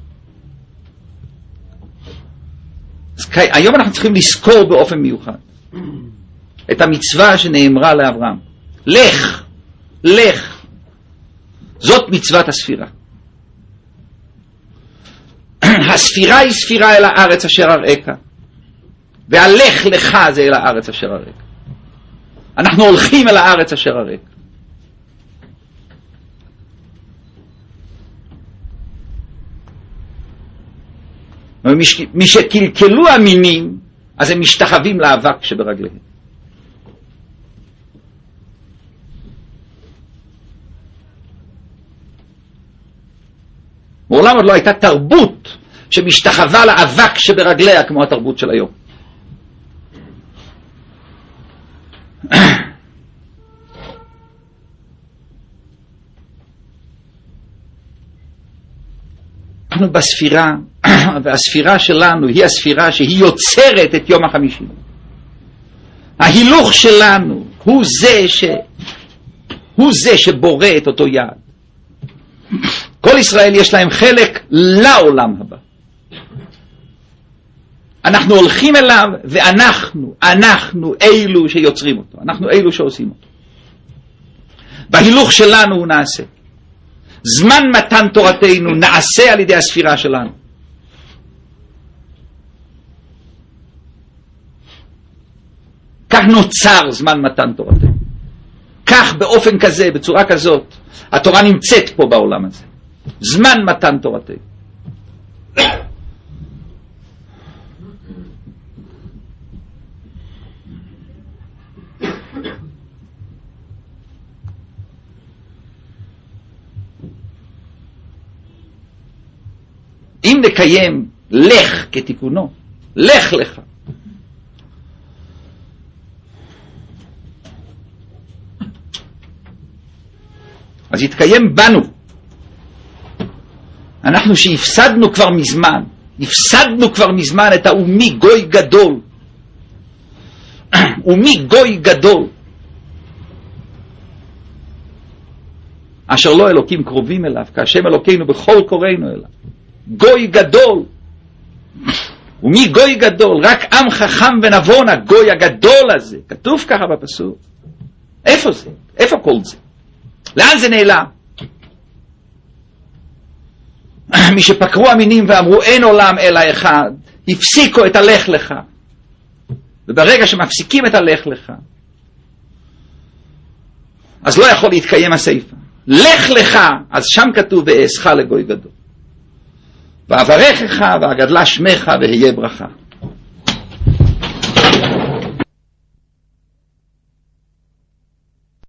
היום אנחנו צריכים לזכור באופן מיוחד את המצווה שנאמרה לאברהם. לך, לך. זאת מצוות הספירה. הספירה היא ספירה אל הארץ אשר אראך, והלך לך זה אל הארץ אשר אראך. אנחנו הולכים אל הארץ אשר אראך. מי שקלקלו המינים, אז הם משתחווים לאבק שברגליהם. מעולם עוד לא הייתה תרבות שמשתחווה לאבק שברגליה כמו התרבות של היום. אנחנו בספירה, והספירה שלנו היא הספירה שהיא יוצרת את יום החמישי. ההילוך שלנו הוא זה ש... הוא זה שבורא את אותו יעד. כל ישראל יש להם חלק לעולם הבא. אנחנו הולכים אליו, ואנחנו, אנחנו אלו שיוצרים אותו. אנחנו אלו שעושים אותו. בהילוך שלנו הוא נעשה. זמן מתן תורתנו נעשה על ידי הספירה שלנו. כך נוצר זמן מתן תורתנו. כך באופן כזה, בצורה כזאת, התורה נמצאת פה בעולם הזה. זמן מתן תורתנו. אם נקיים לך כתיקונו, לך לך. אז יתקיים בנו. אנחנו שהפסדנו כבר מזמן, הפסדנו כבר מזמן את האומי גוי גדול. אומי גוי גדול. אשר לא אלוקים קרובים אליו, כהשם אלוקינו בכל קוראינו אליו. גוי גדול. ומי גוי גדול? רק עם חכם ונבון, הגוי הגדול הזה. כתוב ככה בפסוק. איפה זה? איפה כל זה? לאן זה נעלם? מי שפקרו המינים ואמרו אין עולם אלא אחד, הפסיקו את הלך לך. וברגע שמפסיקים את הלך לך, אז לא יכול להתקיים הסעיפה. לך לך, אז שם כתוב ואעשך לגוי גדול. ואברכך ואגדלה שמך והיה ברכה.